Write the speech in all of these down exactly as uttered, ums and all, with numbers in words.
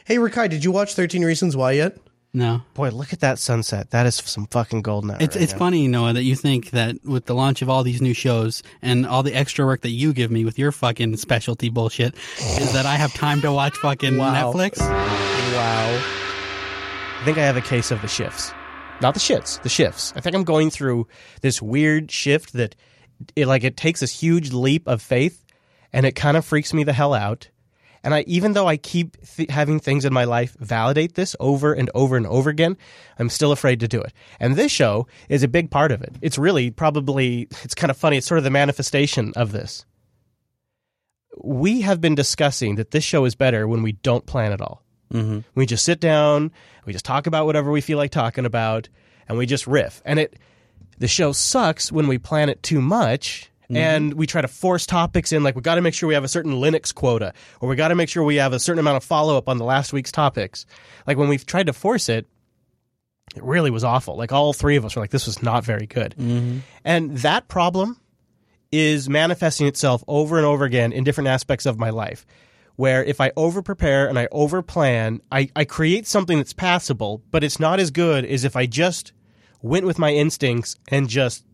Hey, Rakai, did you watch thirteen Reasons Why yet? No. Boy, look at that sunset. That is some fucking golden hour. It's right it's now. funny, Noah, that you think that with the launch of all these new shows and all the extra work that you give me with your fucking specialty bullshit is that I have time to watch fucking Wow. Netflix. Wow. I think I have a case of the shifts. Not the shits, the shifts. I think I'm going through this weird shift that it like it takes this huge leap of faith and it kind of freaks me the hell out. And I, even though I keep th- having things in my life validate this over and over and over again, I'm still afraid to do it. And this show is a big part of it. It's really probably, it's kind of funny. It's sort of the manifestation of this. We have been discussing that this show is better when we don't plan at all. Mm-hmm. We just sit down, we just talk about whatever we feel like talking about, and we just riff. And it, the show sucks when we plan it too much. Mm-hmm. And we try to force topics in, like we got to make sure we have a certain Linux quota, or we got to make sure we have a certain amount of follow-up on the last week's topics. Like when we've tried to force it, it really was awful. Like all three of us were like, this was not very good. Mm-hmm. And that problem is manifesting itself over and over again in different aspects of my life, where if I over-prepare and I over-plan, I, I create something that's passable, but it's not as good as if I just went with my instincts and just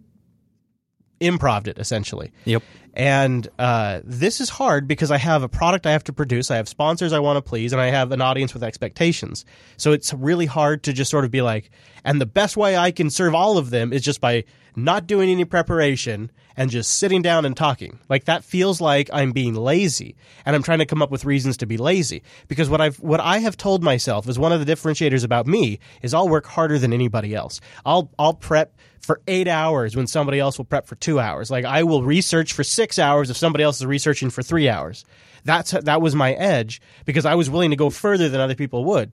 improv'd it, essentially. Yep. And uh, this is hard because I have a product I have to produce, I have sponsors I want to please, and I have an audience with expectations. So it's really hard to just sort of be like, and the best way I can serve all of them is just by not doing any preparation and just sitting down and talking. Like that feels like I'm being lazy, and I'm trying to come up with reasons to be lazy. Because what I've what I have told myself is one of the differentiators about me is I'll work harder than anybody else. I'll I'll prep for eight hours when somebody else will prep for two hours. Like I will research for six hours if somebody else is researching for three hours. That's that was my edge because I was willing to go further than other people would.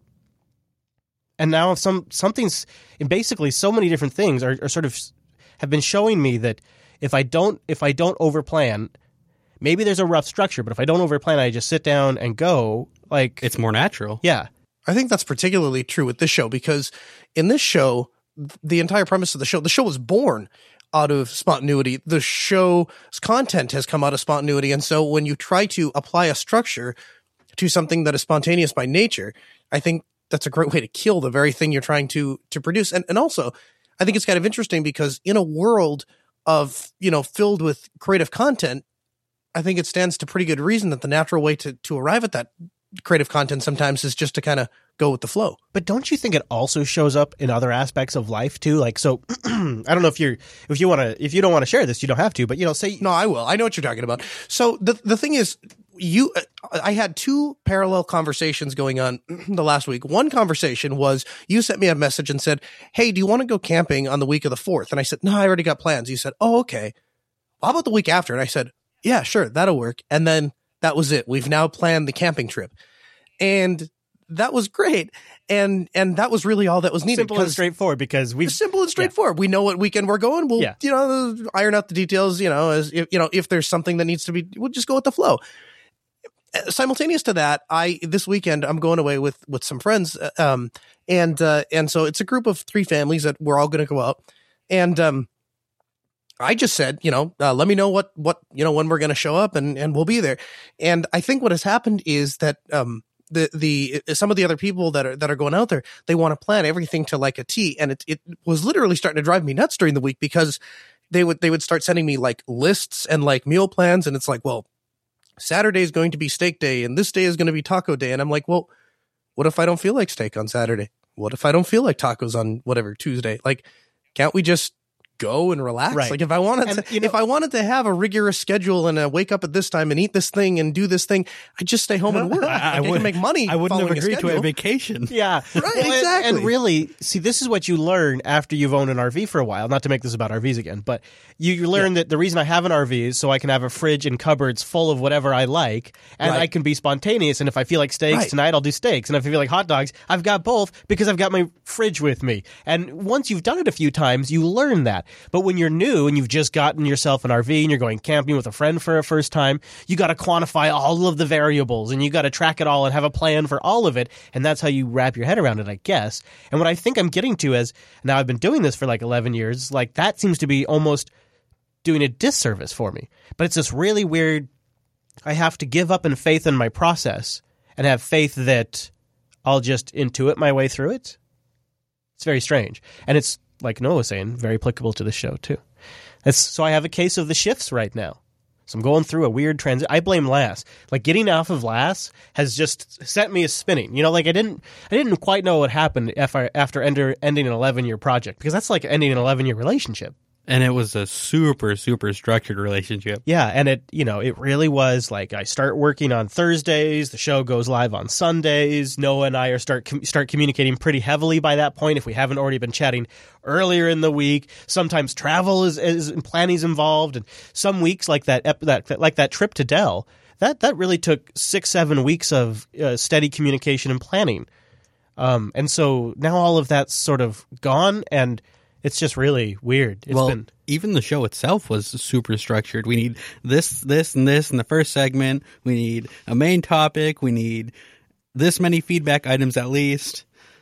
And now some something's basically so many different things are, are sort of have been showing me that if I don't if I don't overplan, maybe there's a rough structure, but if I don't overplan, I just sit down and go, like It's more natural. Yeah. I think that's particularly true with this show because in this show, the entire premise of the show, the show was born out of spontaneity. The show's content has come out of spontaneity. And so when you try to apply a structure to something that is spontaneous by nature, I think that's a great way to kill the very thing you're trying to to produce. And and also, I think it's kind of interesting because in a world of, you know, filled with creative content, I think it stands to pretty good reason that the natural way to to arrive at that creative content sometimes is just to kind of go with the flow. But don't you think it also shows up in other aspects of life too? Like, so I don't know if you're, if you want to, if you don't want to share this, you don't have to, but you know, say. No, I will. I know what you're talking about. So the, the thing is, you, I had two parallel conversations going on the last week. One conversation was you sent me a message and said, hey, do you want to go camping on the week of the fourth? And I said, no, I already got plans. You said, oh, okay. How about the week after? And I said, yeah, sure. That'll work. And then that was it. We've now planned the camping trip. And that was great. And and that was really all that was needed. Simple and straightforward because we've simple and straightforward. Yeah. We know what weekend we're going. We'll, yeah. you know, iron out the details, you know, as if, you know, if there's something that needs to be, we'll just go with the flow. Simultaneous to that, I, this weekend, I'm going away with, with some friends. Um, and, uh, and so it's a group of three families that we're all going to go out. And, um, I just said, you know, uh, let me know what, what, you know, when we're going to show up and, and we'll be there. And I think what has happened is that, um, the, the, some of the other people that are, that are going out there, they want to plan everything to like a T. And it, it was literally starting to drive me nuts during the week because they would, they would start sending me like lists and like meal plans. And it's like, well, Saturday is going to be steak day and this day is going to be taco day. And I'm like, well, what if I don't feel like steak on Saturday? What if I don't feel like tacos on whatever Tuesday? Like, can't we just go and relax? Right. Like if I wanted and, to, you know, if I wanted to have a rigorous schedule and uh, wake up at this time and eat this thing and do this thing, I'd just stay home and work. I, I, I wouldn't make money. I wouldn't have agreed a to a vacation. Yeah. Right. Well, exactly. And, and really, see, this is what you learn after you've owned an R V for a while. Not to make this about R Vs again, but you, you learn yeah. that the reason I have an R V is so I can have a fridge and cupboards full of whatever I like, and right. I can be spontaneous. And if I feel like steaks right. tonight, I'll do steaks. And if I feel like hot dogs, I've got both because I've got my fridge with me. And once you've done it a few times, you learn that. But when you're new and you've just gotten yourself an R V and you're going camping with a friend for a first time, you got to quantify all of the variables and you got to track it all and have a plan for all of it. And that's how you wrap your head around it, I guess. And what I think I'm getting to is, now I've been doing this for like eleven years, like that seems to be almost doing a disservice for me. But it's this really weird, I have to give up in faith in my process and have faith that I'll just intuit my way through it. It's very strange. And it's, like Noah was saying, very applicable to the show, too. It's, so I have a case of the shifts right now. So I'm going through a weird transit. I blame Lass. Like, getting off of Lass has just sent me a spinning. You know, like I didn't, I didn't quite know what happened after after ender, ending an eleven year project, because that's like ending an eleven year relationship. And it was a super, super structured relationship. Yeah, and it, you know, it really was like I start working on Thursdays, the show goes live on Sundays. Noah and I are start com- start communicating pretty heavily by that point if we haven't already been chatting earlier in the week. Sometimes travel is, is and planning's involved, and some weeks like that, ep- that like that trip to Dell, that that really took six, seven weeks of uh, steady communication and planning. Um, and so now all of that's sort of gone, and it's just really weird. It's well, been even the show itself was super structured. We need this, this, and this in the first segment. We need a main topic. We need this many feedback items at least.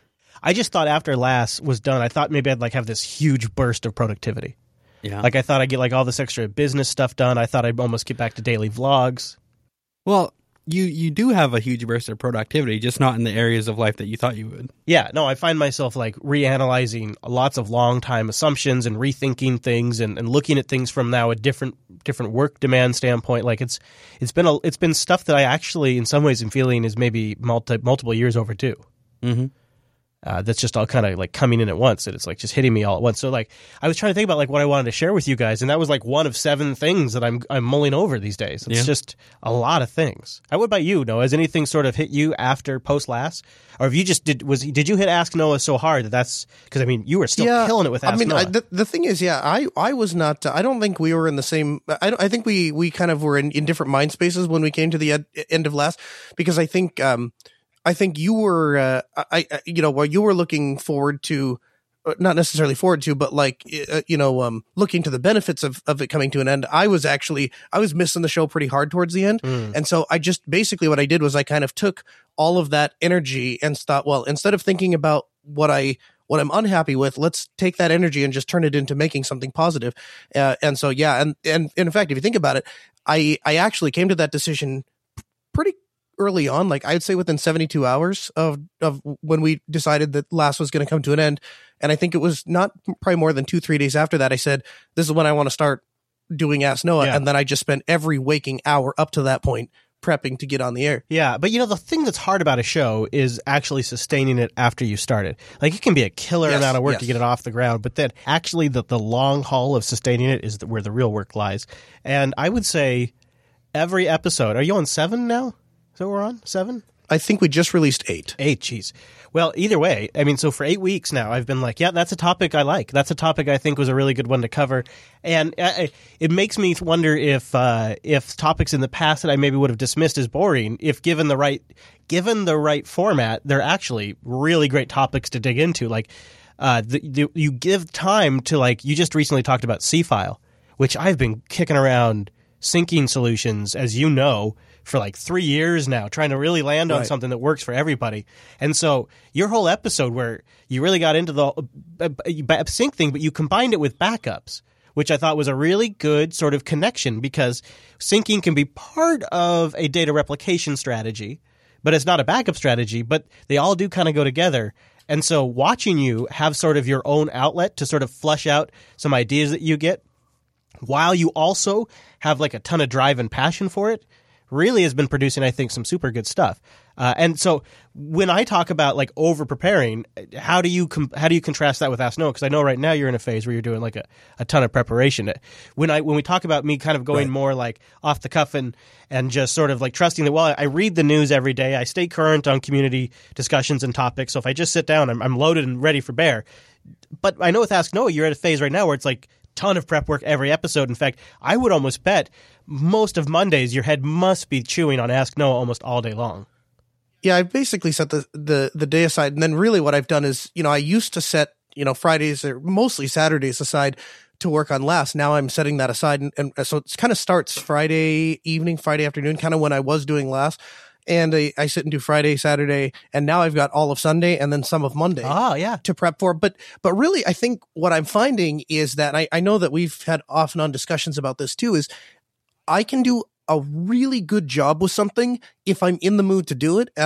I just thought after Lass was done, I thought maybe I'd like have this huge burst of productivity. Yeah. Like I thought I'd get like all this extra business stuff done. I thought I'd almost get back to daily vlogs. Well, you you do have a huge burst of productivity, just not in the areas of life that you thought you would. Yeah, no, I find myself like reanalyzing lots of long time assumptions and rethinking things and, and looking at things from now a different different work demand standpoint. Like it's it's been a, it's been stuff that I actually in some ways am feeling is maybe multi, multiple years overdue. Mm-hmm. Uh, that's just all kind of like coming in at once, and it's like just hitting me all at once. So like I was trying to think about like what I wanted to share with you guys, and that was like one of seven things that I'm I'm mulling over these days. It's yeah. just a lot of things. How about you, Noah? Has anything sort of hit you after post last, or have you just did was did you hit Ask Noah so hard that that's because I mean you were still yeah, killing it with Ask I mean, Noah. I, the, the thing is, yeah, I I was not. Uh, I don't think we were in the same. I don't, I think we we kind of were in, in different mind spaces when we came to the ed, end of last, because I think. Um, I think you were, uh, I, I, you know, where you were looking forward to, not necessarily forward to, but like, uh, you know, um, looking to the benefits of, of it coming to an end. I was actually, I was missing the show pretty hard towards the end. Mm. And so I just, basically what I did was I kind of took all of that energy and thought, well, instead of thinking about what I, what I'm unhappy with, let's take that energy and just turn it into making something positive. Uh, and so, yeah. And, and in fact, if you think about it, I, I actually came to that decision pretty early on, like I'd say within seventy-two hours of, of when we decided that Last was going to come to an end. And I think it was not probably more than two, three days after that, I said, this is when I want to start doing Ask Noah. Yeah. And then I just spent every waking hour up to that point prepping to get on the air. Yeah, but you know, the thing that's hard about a show is actually sustaining it after you start it. Like it can be a killer yes, amount of work yes. to get it off the ground, but then actually the, the long haul of sustaining it is where the real work lies. And I would say every episode, are you on seven now? So we're on seven? I think we just released eight. Eight, geez. Well, either way, I mean, so for eight weeks now, I've been like, yeah, that's a topic I like. That's a topic I think was a really good one to cover. And uh, it makes me wonder if uh, if topics in the past that I maybe would have dismissed as boring, if given the right given the right format, they're actually really great topics to dig into. Like, uh, the, the, you give time to, like, you just recently talked about C-File, which I've been kicking around syncing solutions, as you know, for like three years now, trying to really land on right. something that works for everybody. And so your whole episode where you really got into the uh, sync thing, but you combined it with backups, which I thought was a really good sort of connection, because syncing can be part of a data replication strategy, but it's not a backup strategy, but they all do kind of go together. And so watching you have sort of your own outlet to sort of flush out some ideas that you get, while you also have like a ton of drive and passion for it, really has been producing, I think, some super good stuff. Uh, and so when I talk about like over preparing, how do you com- how do you contrast that with Ask Noah? Because I know right now you're in a phase where you're doing like a, a ton of preparation. When I when we talk about me kind of going right. more like off the cuff and and just sort of like trusting that, well, I read the news every day, I stay current on community discussions and topics. So if I just sit down, I'm, I'm loaded and ready for bear. But I know with Ask Noah, you're at a phase right now where it's like ton of prep work every episode. In fact, I would almost bet most of Mondays your head must be chewing on Ask Noah almost all day long. Yeah, I basically set the, the, the day aside. And then really what I've done is, you know, I used to set, you know, Fridays or mostly Saturdays aside to work on Last. Now I'm setting that aside. And, and so it kind of starts Friday evening, Friday afternoon, kind of when I was doing Last. And I, I sit and do Friday, Saturday, and now I've got all of Sunday and then some of Monday oh, yeah. to prep for. But but really, I think what I'm finding is that, and I, I know that we've had off and on discussions about this too, is I can do a really good job with something if I'm in the mood to do it and I'm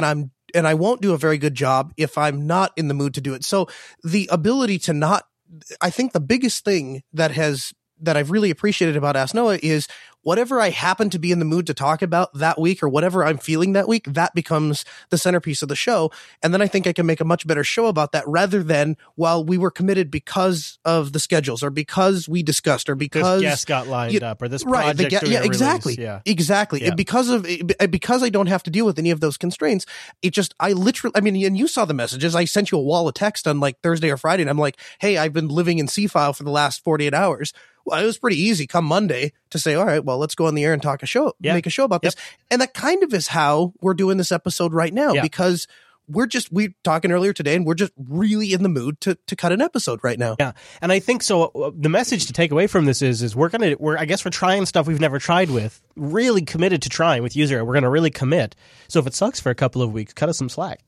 and I won't do a very good job if I'm not in the mood to do it. So the ability to not, I think the biggest thing that has, that I've really appreciated about Ask Noah is whatever I happen to be in the mood to talk about that week, or whatever I'm feeling that week, that becomes the centerpiece of the show. And then I think I can make a much better show about that, rather than, well, we were committed because of the schedules, or because we discussed, or because this guest got lined you, up, or this right, project. the, yeah, exactly. Release. Yeah, exactly. Yeah. Because of, because I don't have to deal with any of those constraints. It just, I literally, I mean, and you saw the messages. I sent you a wall of text on like Thursday or Friday, and I'm like, hey, I've been living in C-File for the last forty-eight hours. Well, it was pretty easy come Monday to say, all right, well, let's go on the air and talk a show, yeah. make a show about yep. this. And that kind of is how we're doing this episode right now, yeah. because we're just, we talking earlier today, and we're just really in the mood to, to cut an episode right now. Yeah. And I think so. Uh, the message to take away from this is, is we're going to, we're, I guess we're trying stuff we've never tried with, really committed to trying with User. We're going to really commit. So if it sucks for a couple of weeks, cut us some slack.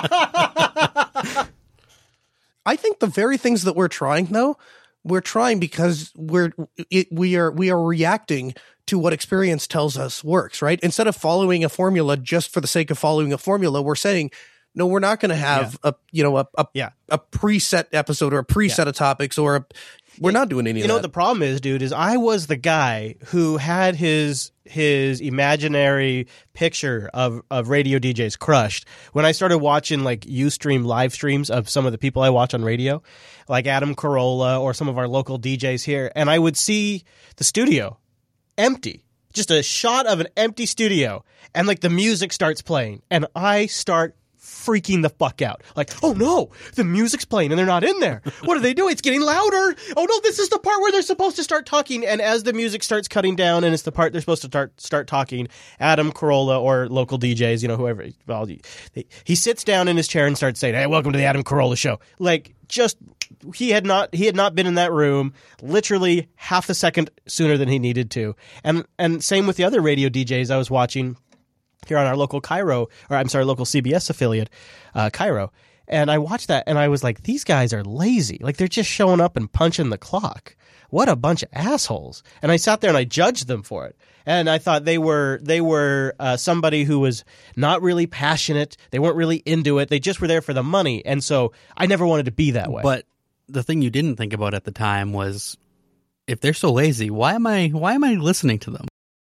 I think the very things that we're trying, though, we're trying because we're it, we are we are reacting to what experience tells us works, right? Instead of following a formula just for the sake of following a formula, we're saying, no, we're not going to have yeah. a you know a a, yeah. a preset episode or a preset yeah. of topics, or a, we're yeah. not doing any you of know that. What the problem is, dude, is I was the guy who had his his imaginary picture of, of radio D Js crushed when I started watching like Ustream live streams of some of the people I watch on radio, like Adam Carolla or some of our local D Js here, and I would see the studio empty, just a shot of an empty studio, and like the music starts playing, and I start freaking the fuck out. Like, oh no, the music's playing and they're not in there. What are they doing? It's getting louder. Oh no, this is the part where they're supposed to start talking. And as the music starts cutting down and it's the part they're supposed to start start talking, Adam Carolla or local D Js, you know, whoever, well, he, he sits down in his chair and starts saying, hey, welcome to the Adam Carolla show. Like, just, he had not he had not been in that room literally half a second sooner than he needed to. And and same with the other radio D Js I was watching here on our local Cairo, or I'm sorry, local C B S affiliate, uh, Cairo. And I watched that and I was like, these guys are lazy. Like, they're just showing up and punching the clock. What a bunch of assholes. And I sat there and I judged them for it. And I thought they were they were uh, somebody who was not really passionate. They weren't really into it. They just were there for the money. And so I never wanted to be that way. But the thing you didn't think about at the time was, if they're so lazy, why am I why am I listening to them?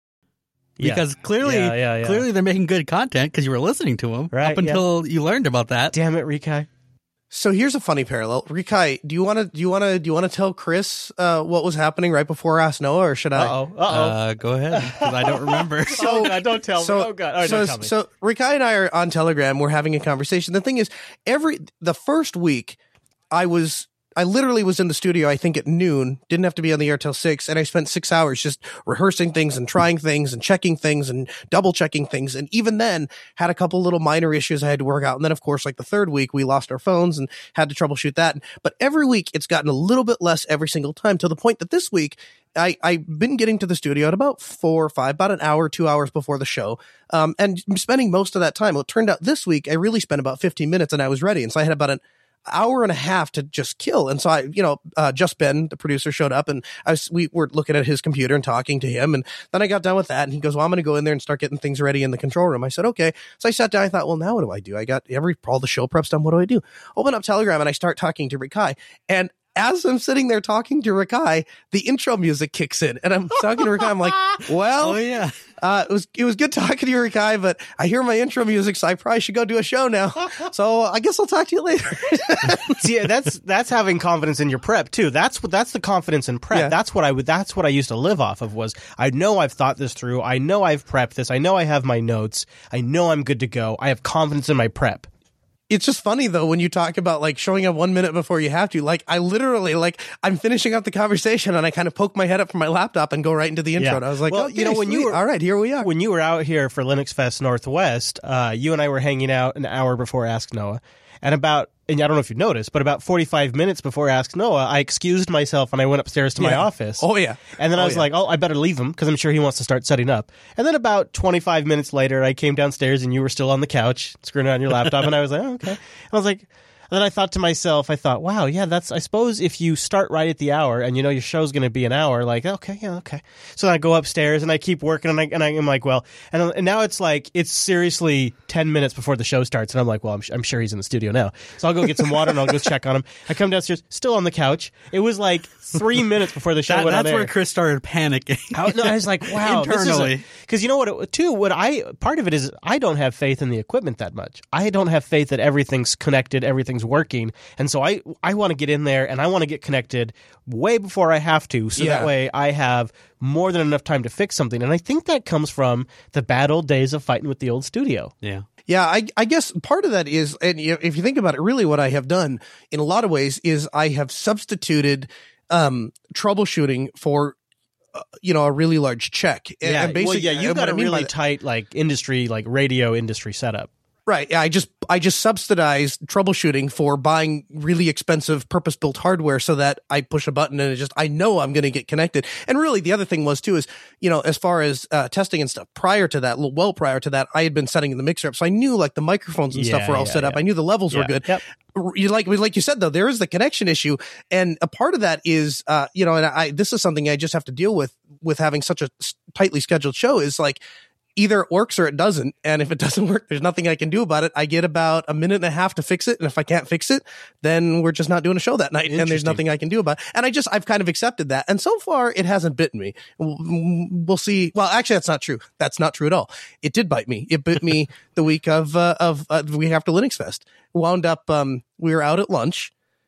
Because yeah. clearly, yeah, yeah, yeah. clearly they're making good content because you were listening to them right, up until yeah. you learned about that. Damn it, Rikai. So here's a funny parallel. Rikai, do you want to do you want to do you want to tell Chris uh, what was happening right before Ask Noah, or should I? Uh-oh. Uh-oh. Uh, go ahead, because I don't remember. so oh God, don't tell so, me. Oh God, right, so, don't tell me. So Rikai and I are on Telegram. We're having a conversation. The thing is, every the first week, I was. I literally was in the studio, I think at noon, didn't have to be on the air till six, and I spent six hours just rehearsing things and trying things and checking things and double checking things. And even then had a couple little minor issues I had to work out. And then of course, like the third week, we lost our phones and had to troubleshoot that. But every week it's gotten a little bit less every single time, to the point that this week I, I've been getting to the studio at about four or five, about an hour, two hours before the show. Um, and spending most of that time. Well, it turned out this week, I really spent about fifteen minutes and I was ready. And so I had about an hour and a half to just kill. And so I, you know, uh, Just Ben, the producer, showed up, and I was, we were looking at his computer and talking to him. And then I got done with that, and he goes, well, I'm going to go in there and start getting things ready in the control room. I said, okay. So I sat down. I thought, well, now what do I do? I got every, all the show prep done. What do I do? Open up Telegram and I start talking to Rikai. And as I'm sitting there talking to Rikai, the intro music kicks in, and I'm talking to Rikai. I'm like, well, oh yeah, uh, it was it was good talking to you, Rikai, but I hear my intro music, so I probably should go do a show now. So I guess I'll talk to you later. See, that's that's having confidence in your prep too. That's what that's the confidence in prep. Yeah. That's what I would. That's what I used to live off of. Was I know I've thought this through. I know I've prepped this. I know I have my notes. I know I'm good to go. I have confidence in my prep. It's just funny, though, when you talk about, like, showing up one minute before you have to. Like, I literally, like, I'm finishing up the conversation, and I kind of poke my head up from my laptop and go right into the intro. Yeah. And I was like, well, oh, you know, when sweet. you were, all right, here we are. When you were out here for Linux Fest Northwest, uh, you and I were hanging out an hour before Ask Noah. And about, and I don't know if you noticed, but about forty-five minutes before Ask Noah, I excused myself and I went upstairs to yeah. my office. Oh, yeah. And then oh, I was yeah. like, oh, I better leave him because I'm sure he wants to start setting up. And then about twenty-five minutes later, I came downstairs and you were still on the couch screwing on your laptop. And I was like, oh, okay. And I was like, I then I thought to myself, I thought, wow, yeah, that's, I suppose if you start right at the hour and you know your show's going to be an hour, like, okay, yeah, okay. So then I go upstairs and I keep working and I, and I am like, well, and, and now it's like, it's seriously ten minutes before the show starts. And I'm like, well, I'm, I'm sure he's in the studio now. So I'll go get some water and I'll go check on him. I come downstairs, still on the couch. It was like three minutes before the show that, went on That's air. where Chris started panicking. I, no, I was like, wow. Internally. Because you know what, it, too, what I, part of it is I don't have faith in the equipment that much. I don't have faith that everything's connected, everything's working. And so I, I want to get in there and I want to get connected way before I have to. So Yeah. that way I have more than enough time to fix something. And I think that comes from the bad old days of fighting with the old studio. Yeah. Yeah, I, I guess part of that is, and you- if you think about it, really what I have done in a lot of ways is I have substituted um, troubleshooting for, uh, you know, a really large check. And- Yeah, and basically, well, yeah, you've and got what a I mean by really that- tight, like, industry, like, radio industry setup. Right. Yeah, I just I just subsidized troubleshooting for buying really expensive purpose-built hardware so that I push a button and it just I know I'm going to get connected. And really the other thing was too is, you know, as far as uh, testing and stuff, prior to that, well prior to that, I had been setting the mixer up. So I knew like the microphones and Yeah, stuff were all yeah, set up. yeah. I knew the levels Yeah. were good. Yep. You like like you said though, there is the connection issue, and a part of that is uh you know, and I this is something I just have to deal with with having such a s- tightly scheduled show is like either it works or it doesn't. And if it doesn't work, there's nothing I can do about it. I get about a minute and a half to fix it. And if I can't fix it, then we're just not doing a show that night. And there's Interesting. nothing I can do about it. And I just, I've kind of accepted that. And so far it hasn't bitten me. We'll see. Well, actually, that's not true. That's not true at all. It did bite me. It bit me the week of, uh, of, uh, the week after Linux Fest. Wound up, um, we were out at lunch.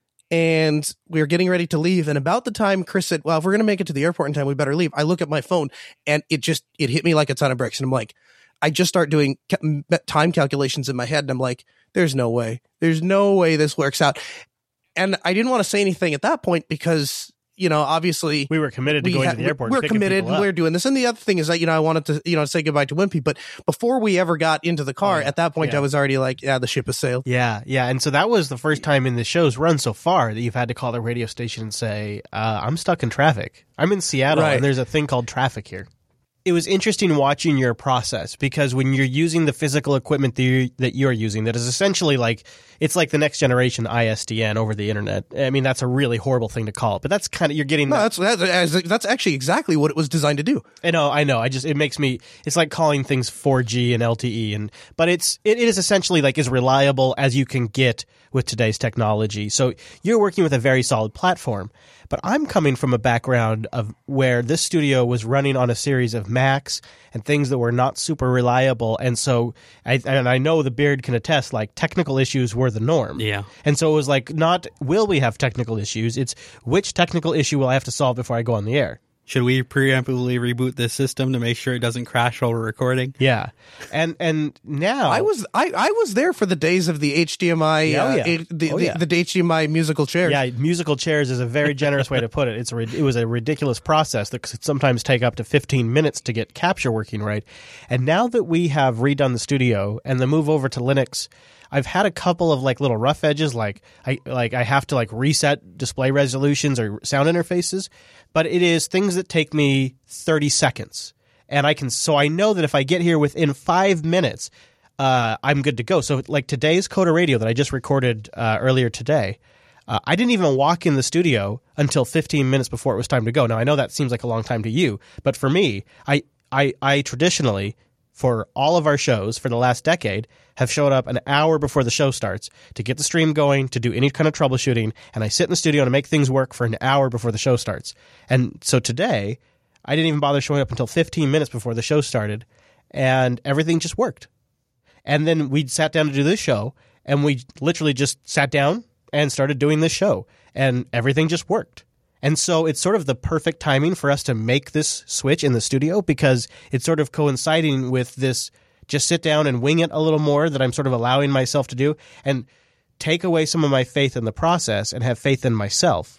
And we were getting ready to leave. And about the time Chris said, well, if we're going to make it to the airport in time, we better leave. I look at my phone and it just, it hit me like a ton of bricks. And I'm like, I just start doing ca- time calculations in my head. And I'm like, there's no way, there's no way this works out. And I didn't want to say anything at that point because, you know, obviously We were committed to we going ha- to the airport. We're and picking committed. people up. We're doing this. And the other thing is that, you know, I wanted to, you know, say goodbye to Wimpy. But before we ever got into the car, Oh, yeah. at that point, Yeah. I was already like, yeah, the ship has sailed. Yeah, yeah. And so that was the first time in the show's run so far that you've had to call the radio station and say, uh, I'm stuck in traffic. I'm in Seattle, Right. and there's a thing called traffic here. It was interesting watching your process because when you're using the physical equipment that you're, that you're using, that is essentially like, it's like the next generation I S D N over the internet. I mean, that's a really horrible thing to call it, but that's kind of, you're getting No, that. that's, that's, that's actually exactly what it was designed to do. I know, I know. I just it makes me. It's like calling things four G and L T E, and but it's it, it is essentially like as reliable as you can get with today's technology. So you're working with a very solid platform. But I'm coming from a background of where this studio was running on a series of Macs and things that were not super reliable, and so I and I know the Beard can attest. Like technical issues were the norm. Yeah. And so it was like not will we have technical issues? It's which technical issue will I have to solve before I go on the air. Should we preemptively reboot this system to make sure it doesn't crash while we're recording? Yeah, and and now I was I, I was there for the days of the H D M I Oh, uh, yeah. a- the, Oh, the, yeah. the H D M I musical chairs. yeah, musical chairs is a very generous way to put it. It's a, rid- it was a ridiculous process that could sometimes take up to fifteen minutes to get capture working right. And now that we have redone the studio and the move over to Linux, I've had a couple of like little rough edges, like I like I have to like reset display resolutions or sound interfaces, but it is things that take me thirty seconds, and I can so I know that if I get here within five minutes, uh, I'm good to go. So like today's Coda Radio that I just recorded uh, earlier today. Uh, I didn't even walk in the studio until fifteen minutes before it was time to go. Now I know that seems like a long time to you, but for me, I I, I traditionally for all of our shows for the last decade have showed up an hour before the show starts to get the stream going, to do any kind of troubleshooting, and I sit in the studio to make things work for an hour before the show starts. And so today, I didn't even bother showing up until fifteen minutes before the show started, and everything just worked. And then we sat down to do this show, and we literally just sat down and started doing this show, and everything just worked. And so it's sort of the perfect timing for us to make this switch in the studio because it's sort of coinciding with this just sit down and wing it a little more that I'm sort of allowing myself to do and take away some of my faith in the process and have faith in myself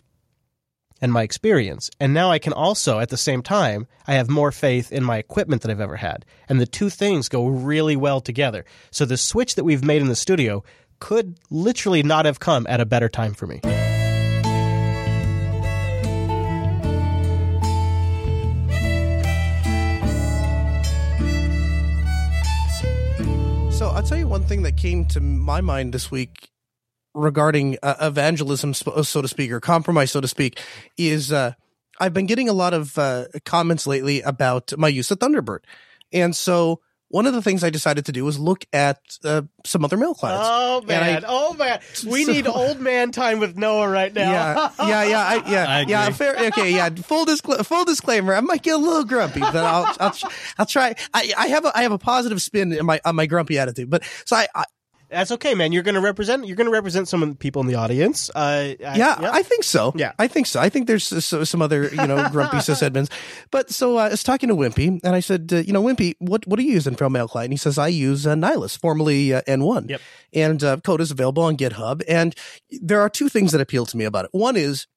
and my experience. And now I can also, at the same time, I have more faith in my equipment than I've ever had. And the two things go really well together. So the switch that we've made in the studio could literally not have come at a better time for me. So I'll tell you one thing that came to my mind this week regarding uh, evangelism, so to speak, or compromise, so to speak, is uh, I've been getting a lot of uh, comments lately about my use of Thunderbird. And so one of the things I decided to do was look at uh, some other mail clients. Oh, man. I, oh, man. We so, need old man time with Noah right now. Yeah, yeah, yeah. I, yeah, I yeah. Fair, okay, yeah. Full, discla- full disclaimer, I might get a little grumpy, but I'll, I'll, I'll try. I, I have a, I have a positive spin in my, on my grumpy attitude. But so I, I That's okay, man. You're going to represent. You're going to represent some of the people in the audience. Uh, I, yeah, yeah, I think so. Yeah, I think so. I think there's uh, some other, you know, grumpy sysadmins. But so uh, I was talking to Wimpy, and I said, uh, you know, Wimpy, what what are you using for a mail client? And he says, I use uh, Nihilus, formerly uh, N one. Yep. And uh, code is available on GitHub. And there are two things that appeal to me about it. One is,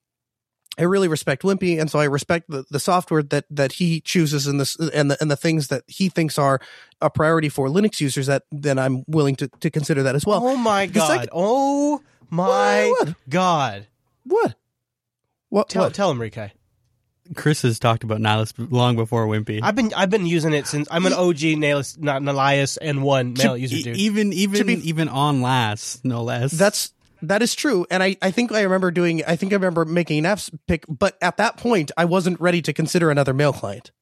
I really respect Wimpy, and so I respect the, the software that, that he chooses and this and the and the things that he thinks are a priority for Linux users. That then I'm willing to, to consider that as well. Oh my The god! second- oh my What? What? god! What? What? Tell what? tell him, Rikai. Chris has talked about Nihilus long before Wimpy. I've been I've been using it since I'm an O G Nihilus, not Nihilus N one mail user, E- dude. even even be- even on last, no less. That's that is true, and I, I think I remember doing. I think I remember making an F's pick, but at that point, I wasn't ready to consider another mail client.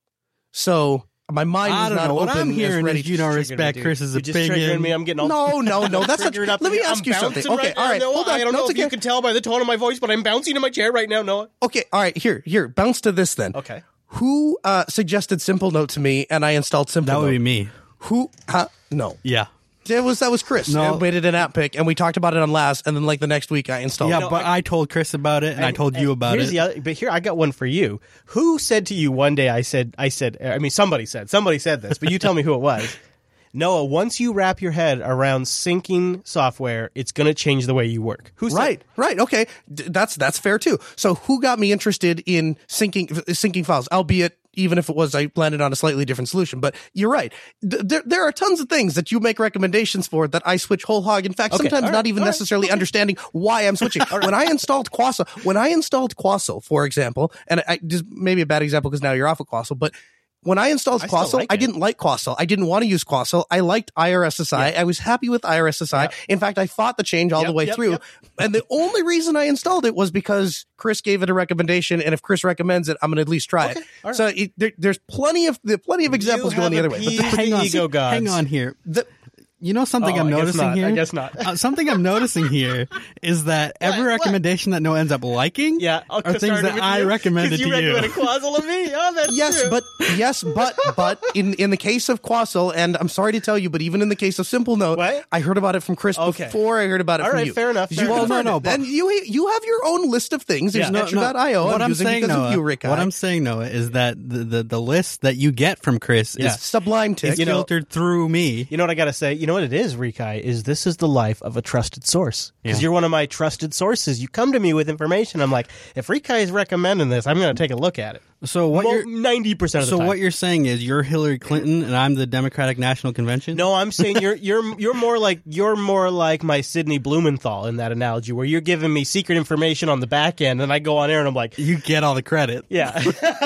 So my mind was I don't not know. What open I'm as hearing ready. is you don't Triggered me, respect dude. Chris's You're just opinion. triggering me. I'm getting all No, no, no. That's not. triggered up. Let me I'm ask you something. bouncing Okay, right all now, right. Noah. Hold on. I don't no, know it's if you okay. can tell by the tone of my voice, but I'm bouncing in my chair right now, Noah. Okay, all right. Here, here. Bounce to this then. Okay. Who uh, suggested Simple Note to me, and I installed Simple That Note? would be me. Who? Huh? No. Yeah. That was that was Chris. No. We did an app pick, and we talked about it on last, and then like the next week, I installed. Yeah, it. know, but I- I, told Chris about it, and, I told you about here's it. The other, but here I got one for you. Who said to you one day? I said, I said, I mean, somebody said, somebody said this, but you tell me who it was. Noah, once you wrap your head around syncing software, it's going to change the way you work. Who said? Right, right, okay, D- that's that's fair too. So, who got me interested in syncing syncing files, albeit even if it was I landed on a slightly different solution? But you're right. D- there there are tons of things that you make recommendations for that I switch whole hog. In fact, Okay, sometimes all not right, even all right, necessarily okay. understanding why I'm switching. When I installed Quassel, when I installed Quassel, for example, and I just maybe a bad example because now you're off of Quassel, but when I installed I still Quassel, like I it. didn't like Quassel. I didn't want to use Quassel. I liked I R S S I. I was happy with I R S S I. Yep. In fact, I fought the change all Yep, the way yep, through. yep. And the only reason I installed it was because Chris gave it a recommendation, and if Chris recommends it, I'm going to at least try Okay, it. all right. So it, there, there's plenty of the plenty of examples You going the have other way. But appeased the, hang the on, ego gods. hang on here. the, You know something Oh, I'm I guess noticing not. here? I guess not. Uh, something I'm noticing here is that every What? recommendation that Noah ends up liking Yeah, I'll are things start that with I you, recommended 'cause to you you. recommended Quassel to me. Oh, that's yes, true. but yes, but but in in the case of Quassel, and I'm sorry to tell you, but even in the case of Simple Note, What? I heard about it from Chris Okay. before I heard about it All from right, you. fair enough, You fair enough. confirmed No, no, it. but- Then you you have your own list of things. There's Yeah. Etcher dot i o. what I'm I'm using saying, because Noah, of you, Rick. what I'm saying, Noah, is that the, the, the list that you get from Chris Yeah. is, Sublime Tick. is You know- filtered through me. You know what I got to say? You know what it is, Rikai, is this is the life of a trusted source. Because Yeah. you're one of my trusted sources. You come to me with information. I'm like, if Rikai is recommending this, I'm going to take a look at it. So what Mo- you're ninety percent of the so time. what you're saying is you're Hillary Clinton and I'm the Democratic National Convention? No, I'm saying you're you're you're more like you're more like my Sidney Blumenthal in that analogy, where you're giving me secret information on the back end, and I go on air and I'm like, You get all the credit. yeah.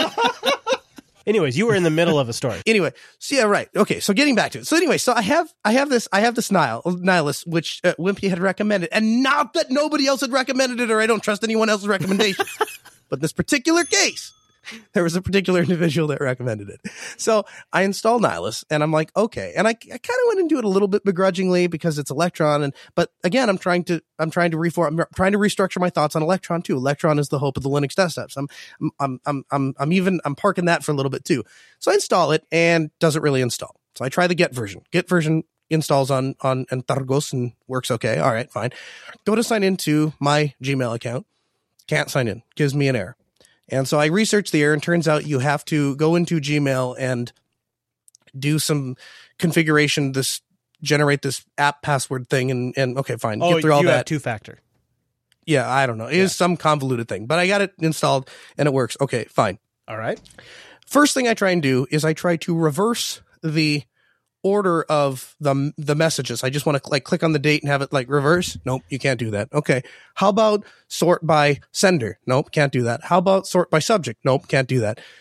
Anyways, you were in the middle of a story. Anyway, so yeah, right. Okay, so getting back to it. So anyway, so I have I have this I have this Nihil, Nihilus, which uh, Wimpy had recommended, and not that nobody else had recommended it, or I don't trust anyone else's recommendation. But in this particular case, there was a particular individual that recommended it. So I installed Nihilus, and I'm like, okay. And I, I kind of went into it a little bit begrudgingly because it's Electron, and but again, I'm trying to I'm trying to reform, I'm trying to restructure my thoughts on Electron too. Electron is the hope of the Linux desktops. I'm I'm I'm I'm I'm even I'm parking that for a little bit too. So I install it, and doesn't really install. So I try the Get version. Get version installs on on Entargos and works okay. All right, fine. Go to sign into my Gmail account. Can't sign in. Gives me an error. And so I researched the error, and turns out you have to go into Gmail and do some configuration, this generate this app password thing, and, and okay, fine. Oh, Get through all you have that. two factor. Yeah, I don't know. It is some convoluted thing, but I got it installed and it works. Okay, fine. All right. First thing I try and do is I try to reverse the order of the the messages. I just want to like click on the date and have it like reverse. Nope, you can't do that. Okay. How about sort by sender? Nope, can't do that. How about sort by subject? Nope, can't do that.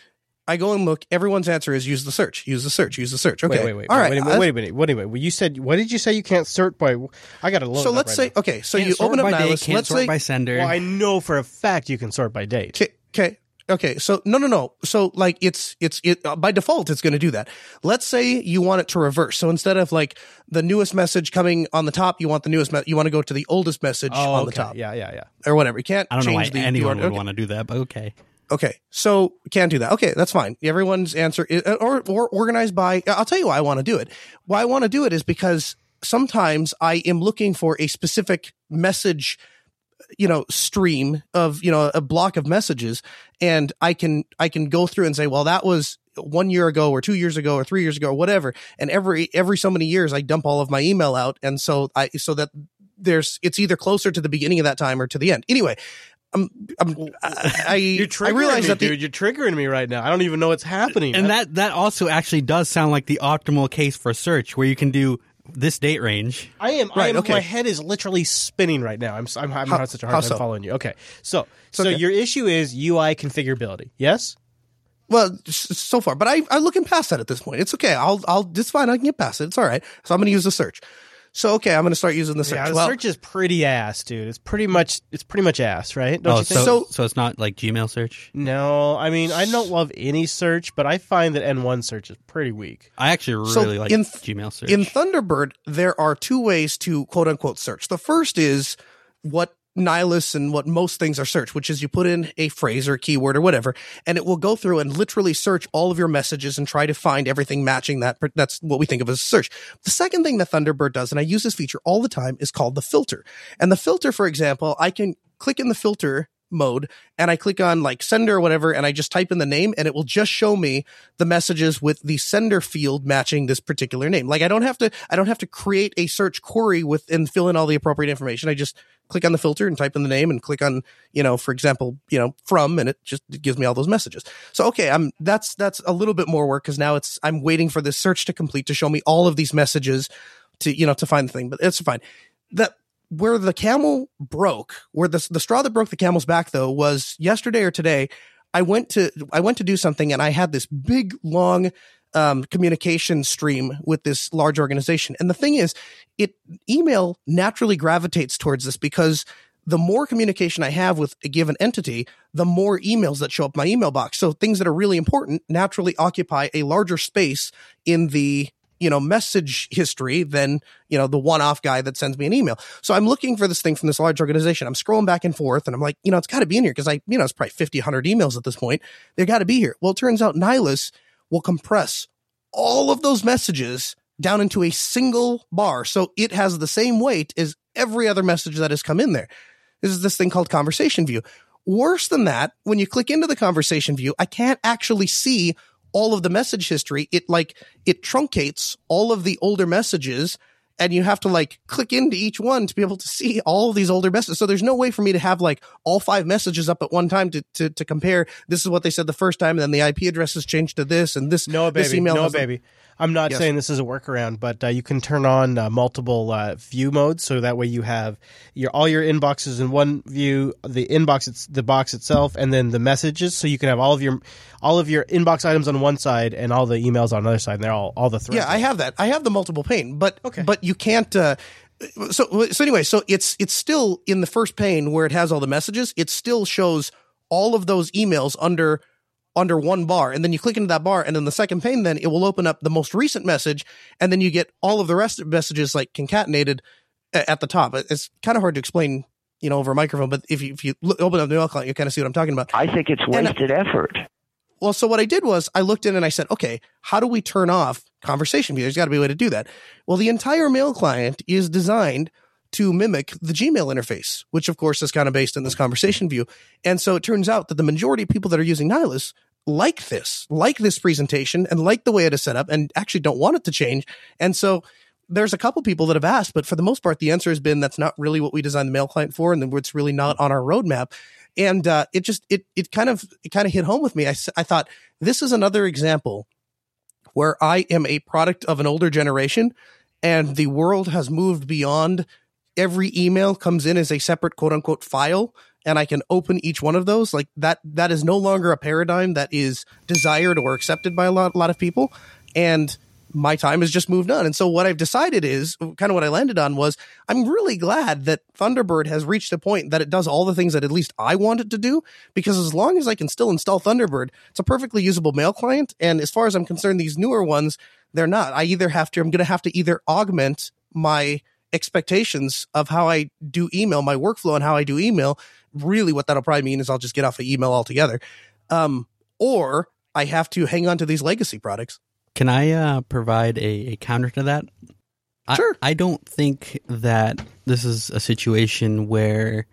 I go and look. Everyone's answer is use the search, use the search, use the search. Okay. Wait, wait, wait. All wait, right. Wait, wait, wait a minute. Wait a minute. Well, you said, what did you say you can't sort by? I got to load So it let's up say, right now. okay, so Can't you sort open up by date, Nihilus. can't Let's sort say, by sender. Well, I know for a fact you can sort by date. okay, okay, okay. So no, no, no. So like it's, it's, it, uh, by default, it's going to do that. Let's say you want it to reverse. So instead of like the newest message coming on the top, you want the newest, me- you want to go to the oldest message Oh, on okay. the top Yeah, yeah, yeah. or whatever. You can't I don't know why change the, the anyone order. would Okay. want to do that, but okay. Okay, so can't do that. Okay, that's fine. Everyone's answer is, or or organized by. I'll tell you why I want to do it. Why I want to do it is because sometimes I am looking for a specific message, you know, stream of, you know, a block of messages, and I can I can go through and say, well, that was one year ago or two years ago or three years ago or whatever, and every every so many years I dump all of my email out, and so I so that there's it's either closer to the beginning of that time or to the end. Anyway. I'm, I'm, I, You're I triggering realize me, that the, dude. You're triggering me right now. I don't even know what's happening. And that, that also actually does sound like the optimal case for search, where you can do this date range. I am. I Right, am okay. My head is literally spinning right now. I'm. I'm having How- such a how hard time so? following you. Okay. So, so okay. your issue is U I configurability. Yes. Well, s- so far, but I, I'm looking past that at this point. It's okay. I'll, I'll, it's fine. I can get past it. It's all right. So I'm going to use the search. So, okay, I'm going to start using the search. Yeah, the well, search is pretty ass, dude. It's pretty much. It's pretty much ass, right? Don't Oh, you think? so, So- so it's not like Gmail search? No, I mean I don't love any search, but I find that N one search is pretty weak. I actually So really like in- Gmail search. in Thunderbird, there are two ways to quote unquote search. The first is what Nihilus and what most things are searched, which is you put in a phrase or a keyword or whatever, and it will go through and literally search all of your messages and try to find everything matching that. That's what we think of as a search. The second thing that Thunderbird does, and I use this feature all the time, is called the filter. And the filter, for example, I can click in the filter mode and I click on like sender or whatever, and I just type in the name, and it will just show me the messages with the sender field matching this particular name. Like I don't have to, I don't have to create a search query with and fill in all the appropriate information. I just click on the filter and type in the name and click on, you know, for example, you know, from, and it just gives me all those messages. So, okay, I'm, that's, that's a little bit more work because now it's, I'm waiting for this search to complete to show me all of these messages to, you know, to find the thing, but it's fine. That, where the camel broke, where the the straw that broke the camel's back though was yesterday or today. I went to I went to do something and I had this big long um, communication stream with this large organization. And the thing is, it email naturally gravitates towards this because the more communication I have with a given entity, the more emails that show up my email box. So things that are really important naturally occupy a larger space in the you know, message history than, you know, the one-off guy that sends me an email. So I'm looking for this thing from this large organization. I'm scrolling back and forth and I'm like, you know, it's got to be in here because I, you know, it's probably fifty, one hundred emails at this point. They got to be here. Well, it turns out Nihilus will compress all of those messages down into a single bar. So it has the same weight as every other message that has come in there. This is this thing called Conversation View. Worse than that, when you click into the Conversation View, I can't actually see all of the message history. It like, it truncates all of the older messages and you have to like click into each one to be able to see all of these older messages. So there's no way for me to have like all five messages up at one time to, to, to compare. This is what they said the first time. And then the I P address has changed to this and this. No, this baby. email No, has a- baby. I'm not Yes. saying this is a workaround, but uh, you can turn on uh, multiple uh, view modes, so that way you have your all your inboxes in one view, the inbox, it's the box itself, and then the messages. So you can have all of your all of your inbox items on one side and all the emails on another side, and they're all all the threads. Yeah, I have that. I have the multiple pane, but Okay. but you can't. Uh, so so anyway, so it's it's still in the first pane where it has all the messages. It still shows all of those emails under under one bar, and then you click into that bar, and then the second pane, then it will open up the most recent message, and then you get all of the rest of the messages like concatenated a- at the top. It- It's kind of hard to explain, you know, over a microphone, but if you if you look, open up the mail client, you kind of see what I'm talking about. I think it's And- wasted effort. Well, so what I did was I looked in and I said, okay, how do we turn off Conversation View? There's got to be a way to do that. Well, the entire mail client is designed to mimic the Gmail interface, which of course is kind of based in this Conversation View. And so it turns out that the majority of people that are using Nihilus like this, like this presentation and like the way it is set up and actually don't want it to change. And so there's a couple people that have asked, but for the most part, the answer has been that's not really what we designed the mail client for. And then it's really not on our roadmap. And uh, it just, it, it kind of, it kind of hit home with me. I, s- I thought this is another example where I am a product of an older generation and the world has moved beyond every email comes in as a separate quote unquote file and I can open each one of those. Like that, that is no longer a paradigm that is desired or accepted by a lot, a lot of people. And my time has just moved on. And so what I've decided is kind of what I landed on was I'm really glad that Thunderbird has reached a point that it does all the things that at least I want it to do, because as long as I can still install Thunderbird, it's a perfectly usable mail client. And as far as I'm concerned, these newer ones, they're not. I either have to, I'm going to have to either augment my expectations of how I do email, my workflow and how I do email. Really what that'll probably mean is I'll just get off of email altogether. Um, or I have to hang on to these legacy products. Can I uh, provide a, a counter to that? Sure. I, I don't think that this is a situation where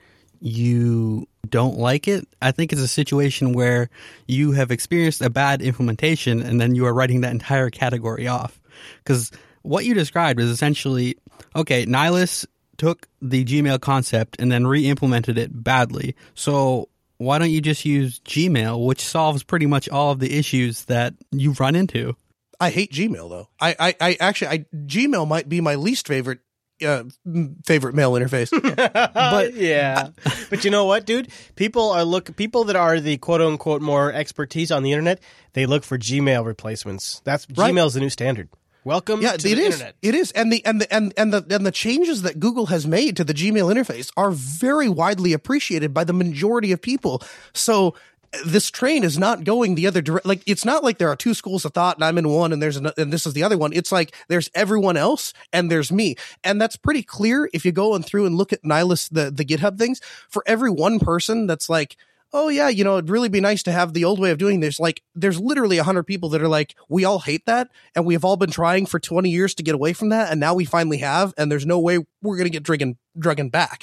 you don't like it. I think it's a situation where you have experienced a bad implementation and then you are writing that entire category off. Because what you described is essentially, okay, Nihilus took the Gmail concept and then re-implemented it badly. So why don't you just use Gmail, which solves pretty much all of the issues that you run into? I hate Gmail though. I, I, I actually, I, Gmail might be my least favorite, uh, favorite mail interface. But yeah, but you know what, dude? People are look. People that are the quote unquote more expertise on the internet, they look for Gmail replacements. That's Right. Gmail's the new standard. Welcome Yeah, to it the is. internet. It is, and the and the and and the and the changes that Google has made to the Gmail interface are very widely appreciated by the majority of people. So this train is not going the other direction. Like, it's not like there are two schools of thought and I'm in one and there's an, and this is the other one. It's like there's everyone else and there's me. And that's pretty clear if you go on through and look at Nihilus, the, the GitHub things. For every one person that's like, oh yeah, you know, it'd really be nice to have the old way of doing this. Like, there's literally a hundred people that are like, we all hate that. And we have all been trying for twenty years to get away from that. And now we finally have, and there's no way we're going to get drigging, drugging back.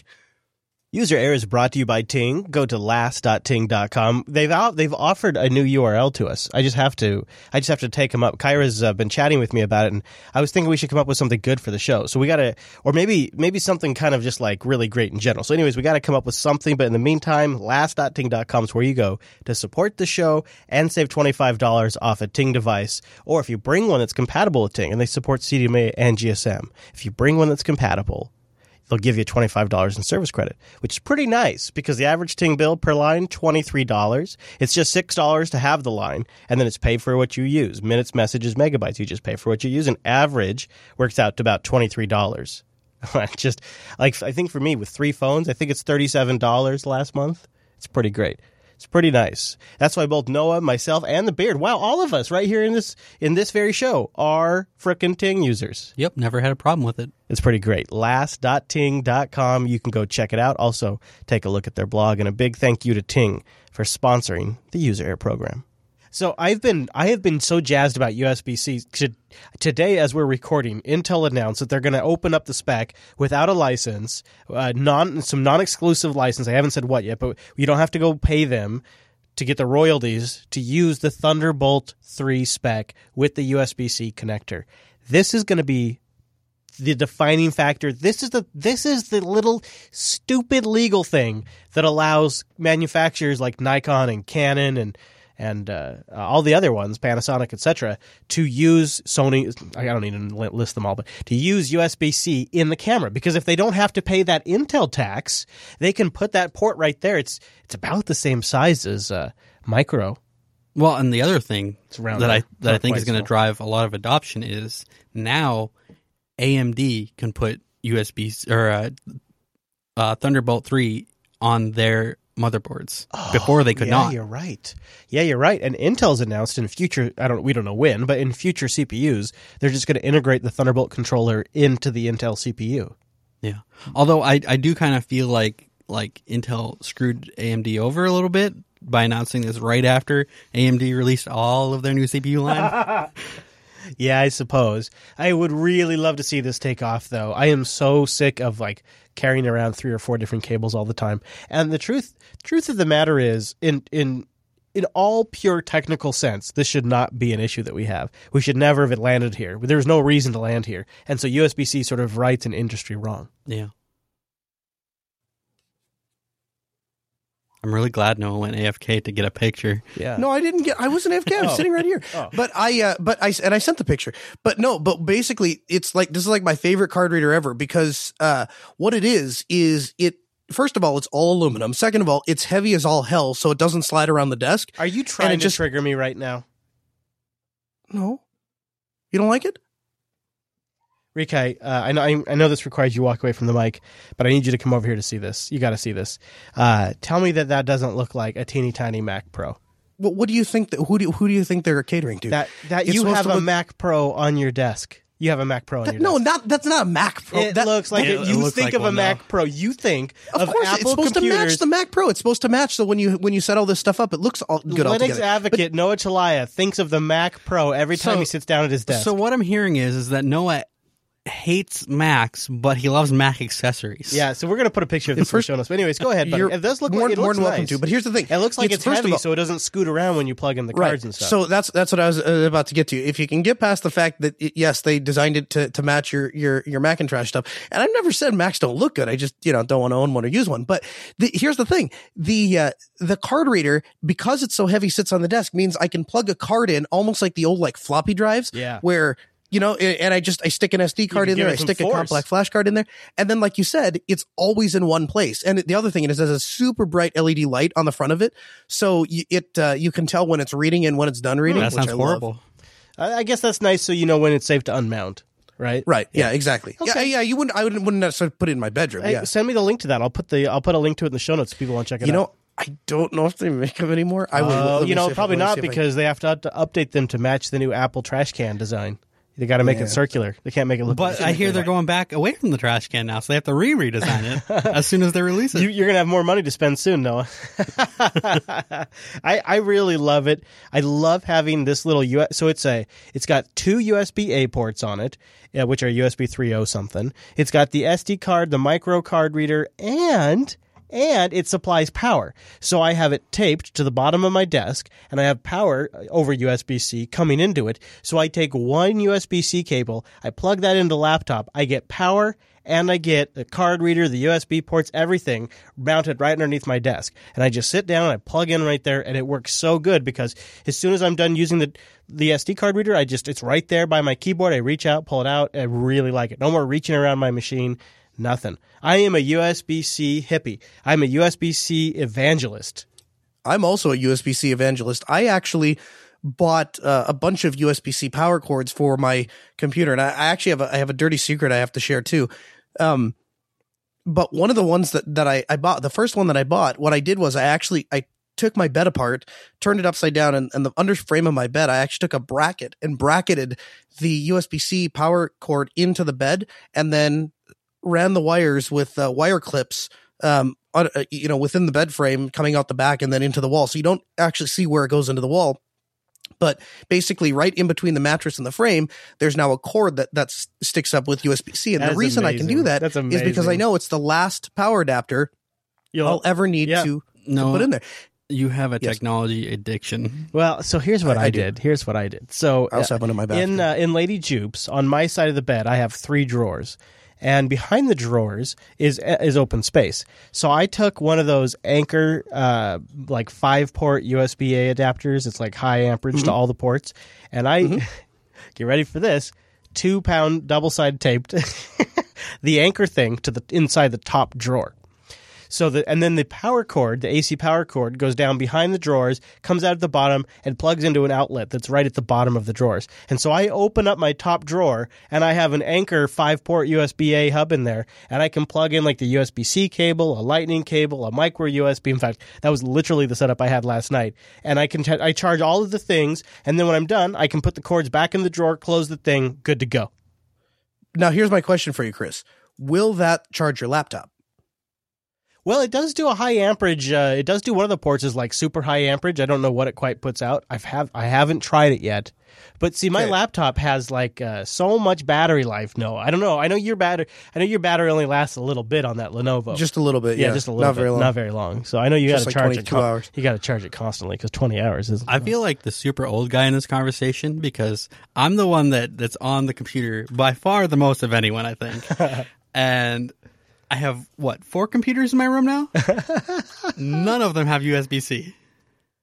User Error is brought to you by Ting. Go to last dot ting dot com. They've out, they've offered a new U R L to us. I just have to I just have to take them up. Kyra's uh, been chatting with me about it, and I was thinking we should come up with something good for the show. So we got to, or maybe maybe something kind of just like really great in general. So anyways, we got to come up with something. But in the meantime, last dot ting dot com is where you go to support the show and save twenty-five dollars off a Ting device. Or if you bring one that's compatible with Ting, and they support C D M A and G S M. If you bring one that's compatible, they'll give you twenty-five dollars in service credit, which is pretty nice because the average Ting bill per line, twenty-three dollars. It's just six dollars to have the line, and then it's pay for what you use. Minutes, messages, megabytes. You just pay for what you use. And average works out to about twenty-three dollars. Just like, I think for me with three phones, I think it's thirty-seven dollars last month. It's pretty great. It's pretty nice. That's why both Noah, myself, and the Beard, wow, all of us right here in this in this very show are frickin' Ting users. Yep, never had a problem with it. It's pretty great. last dot ting dot com. You can go check it out. Also, take a look at their blog. And a big thank you to Ting for sponsoring the User Air program. So I've been I have been so jazzed about U S B C. Today, as we're recording, Intel announced that they're going to open up the spec without a license, uh, non some non-exclusive license. I haven't said what yet, but you don't have to go pay them to get the royalties to use the Thunderbolt three spec with the U S B C connector. This is going to be the defining factor. This is the this is the little stupid legal thing that allows manufacturers like Nikon and Canon and and uh, all the other ones, Panasonic, et cetera, to use Sony. I don't need to list them all, but to use U S B C in the camera, because if they don't have to pay that Intel tax, they can put that port right there. It's it's about the same size as uh, micro. Well, and the other thing around that there. I that I Not think quite is going to small. drive a lot of adoption is now A M D can put U S B or uh, uh, Thunderbolt three on their motherboards. Before they could yeah, not. You're right. Yeah, you're right. And Intel's announced in future, I don't, we don't know when, but in future C P Us, they're just going to integrate the Thunderbolt controller into the Intel C P U. Yeah. Although I I do kind of feel like like Intel screwed A M D over a little bit by announcing this right after A M D released all of their new C P U line. Yeah, I suppose. I would really love to see this take off, though. I am so sick of like carrying around three or four different cables all the time. And the truth, truth of the matter is, in in in all pure technical sense, this should not be an issue that we have. We should never have landed here. There's no reason to land here, and so U S B C sort of rights an industry wrong. Yeah. I'm really glad Noah went A F K to get a picture. Yeah. No, I didn't get. I wasn't A F K. I was Oh. sitting right here. Oh. But I, uh, but I, and I sent the picture. But no, but basically, it's like this is like my favorite card reader ever because uh, what it is is it first of all, it's all aluminum. Second of all, it's heavy as all hell, so it doesn't slide around the desk. Are you trying to just, trigger me right now? No. You don't like it? Rikai, uh, I know I know this requires you walk away from the mic, but I need you to come over here to see this. You got to see this. Uh, tell me that that doesn't look like a teeny tiny Mac Pro. Well, what do you think? That, who do who do you think they're catering to? That that It's you supposed have to a look- Mac Pro on your desk. You have a Mac Pro on That- your no, desk. not that's not a Mac Pro. It That- looks like it- it, it you looks think like of a one now. Mac Pro. You think Of, of, course, Apple it's supposed computers. to match the Mac Pro. It's supposed to match. So when you when you set all this stuff up, it looks all good Linux altogether. advocate Noah Chalaya thinks of the Mac Pro every time So- he sits down at his desk. So what I'm hearing is is that Noah hates Macs, but he loves Mac accessories. yeah, so we're gonna put a picture of this First- in the show notes. But anyways, go ahead. Buddy. You're It does look more, like it more looks than welcome nice. to. But here's the thing: It looks like it's, first of heavy, all- so it doesn't scoot around when you plug in the right. cards and stuff. So that's that's what I was uh, about to get to. If you can get past the fact that it, yes, they designed it to, to match your your your Macintosh stuff, and I've never said Macs don't look good. I just you know don't want to own one or use one. But the, here's the thing: the uh, the card reader, because it's so heavy, sits on the desk, means I can plug a card in almost like the old like floppy drives, Yeah. where. You know, and I just I stick an S D card can in give there, it I some stick a force. compact flash card in there, and then like you said, it's always in one place. And the other thing is, it has a super bright L E D light on the front of it, so you, it uh, you can tell when it's reading and when it's done reading. that which sounds I love. horrible. I I guess that's nice, so you know when it's safe to unmount, right? Right? Yeah, exactly. Yeah, Okay. yeah. You wouldn't. I wouldn't, wouldn't necessarily put it in my bedroom. Hey, yeah. send me the link to that. I'll put the I'll put a link to it in the show notes if people want to check it You out. know, I don't know if they make them anymore. I will. Oh, let me you know, see if I- probably let me not see if I- because they have to, to update them to match the new Apple trash can design. They got to make Yeah. it circular. They can't make it look. But I hear they're going back away from the trash can now, so they have to re-redesign it as soon as they release it. You, you're gonna have more money to spend soon, Noah. I I really love it. I love having this little U S. So it's a it's got two U S B A ports on it, uh, which are U S B three point oh something. It's got the S D card, the micro card reader, and and it supplies power. So I have it taped to the bottom of my desk, and I have power over U S B C coming into it. So I take one U S B C cable, I plug that into the laptop, I get power, and I get the card reader, the U S B ports, everything mounted right underneath my desk. And I just sit down and I plug in right there, and it works so good because as soon as I'm done using the the S D card reader, I just it's right there by my keyboard. I reach out, pull it out. I really like it. No more reaching around my machine. Nothing. I am a U S B C hippie. I'm a U S B C evangelist. I'm also a U S B C evangelist. I actually bought uh, a bunch of U S B C power cords for my computer, and I, I actually have a, I have a dirty secret I have to share too. Um, but one of the ones that that I, I bought, the first one that I bought, what I did was I actually I took my bed apart, turned it upside down, and, and the under frame of my bed, I actually took a bracket and bracketed the U S B C power cord into the bed, and then ran the wires with uh, wire clips, um, on, uh, you know, within the bed frame, coming out the back and then into the wall. So you don't actually see where it goes into the wall. But basically, right in between the mattress and the frame, there's now a cord that that s- sticks up with U S B C. And That the is reason I can amazing. do that That's is because I amazing. know it's the last power adapter You'll- I'll ever need yeah. to, to No. put in there. You have a Yes. technology addiction. Well, so here's what I- I, I do. did. Here's what I did. So I also have one in my bathroom. in uh, in Lady Jupes, on my side of the bed, I have three drawers, and behind the drawers is is open space. So I took one of those Anchor uh, like five port U S B A adapters. It's like high amperage Mm-hmm. to all the ports, and I get ready for this two pound double side taped the Anchor thing to the inside the top drawer. So the and then the power cord, the A C power cord, goes down behind the drawers, comes out at the bottom, and plugs into an outlet that's right at the bottom of the drawers. And so I open up my top drawer, and I have an Anchor five-port U S B A hub in there, and I can plug in like the U S B C cable, a Lightning cable, a micro U S B. In fact, that was literally the setup I had last night. And I can t- I charge all of the things, and then when I'm done, I can put the cords back in the drawer, close the thing, good to go. Now, here's my question for you, Chris. Will that charge your laptop? Well, it does do a high amperage. Uh, it does do one of the ports is like super high amperage. I don't know what it quite puts out. I've have I haven't tried it yet. But see, my Okay. laptop has like uh, so much battery life. No, I don't know. I know your battery. I know your battery only lasts a little bit on that Lenovo. Just a little bit, yeah. yeah, just a little Not bit, very long. not very long. So I know you got Just to like charge it. twenty-two hours. You got to charge it constantly because twenty hours is. I feel like the super old guy in this conversation because I'm the one that, that's on the computer by far the most of anyone, I think. And I have, what, four computers in my room now? None of them have U S B C.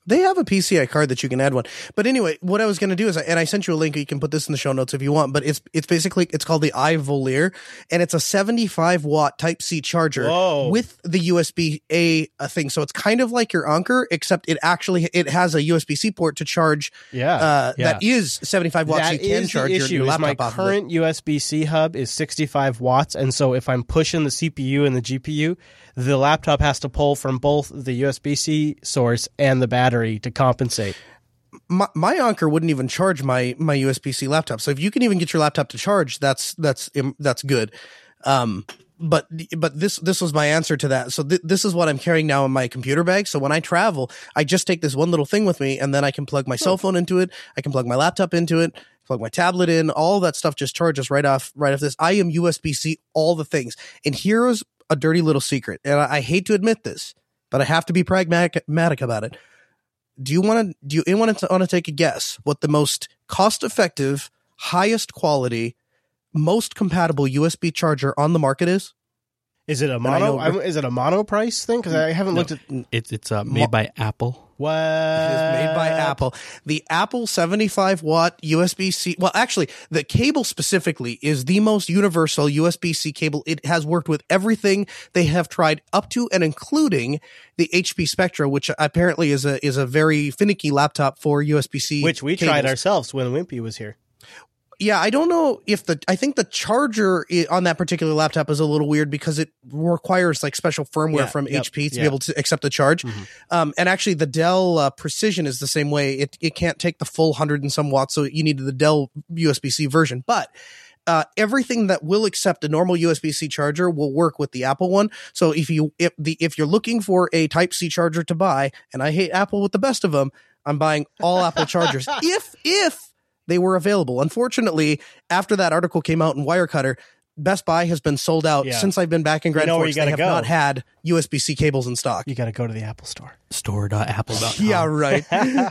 They have a P C I card that you can add one. But anyway, what I was going to do is, I, and I sent you a link. You can put this in the show notes if you want. But it's it's basically it's called the iVoliere, and it's a seventy-five watt Type C charger Whoa. with the U S B A thing. So it's kind of like your Anker, except it actually it has a U S B C port to charge. Yeah, uh, yeah. that is seventy-five watts. That you can is charge the your, issue. your Is laptop my off current of it. U S B C hub is sixty-five watts, and so if I'm pushing the C P U and the G P U, the laptop has to pull from both the U S B C source and the battery to compensate. My, my Anker wouldn't even charge my my U S B C laptop. So if you can even get your laptop to charge, that's that's that's good. Um, but but this this was my answer to that. So th- this is what I'm carrying now in my computer bag. So when I travel, I just take this one little thing with me, and then I can plug my cell phone into it. I can plug my laptop into it. Plug my tablet in. All that stuff just charges right off right off this. I am U S B C all the things. And here's a dirty little secret, and I, I hate to admit this, but I have to be pragmatic about it. Do you want to? Do you want to want to take a guess what the most cost-effective, highest quality, most compatible U S B charger on the market is? Is it a I mono? know- I'm, is it a mono price thing? Because I haven't No, looked at it's it's uh, made Mo- by Apple. what It is made by Apple. The Apple seventy-five watt U S B C. Well, actually, the cable specifically is the most universal U S B C cable. It has worked with everything they have tried up to and including the H P Spectra, which apparently is a is a very finicky laptop for U S B C. which we cables. tried ourselves when Wimpy was here. Yeah, I don't know if the, I think the charger i- on that particular laptop is a little weird because it requires like special firmware Yeah, from yep, H P to yeah. be able to accept the charge. Mm-hmm. Um, and actually the Dell uh, Precision is the same way. It, it can't take the full hundred and some watts. So you need the Dell U S B C version, but uh, everything that will accept a normal U S B C charger will work with the Apple one. So if you, if the, if you're looking for a Type C charger to buy, and I hate Apple with the best of them, I'm buying all Apple chargers. If, if, they were available. Unfortunately, after that article came out in Wirecutter, Best Buy has been sold out Yeah. since I've been back in Grand know where Forks. you They gotta have go. not had U S B C cables in stock. You got to go to the Apple store. store dot apple dot com. Yeah, right.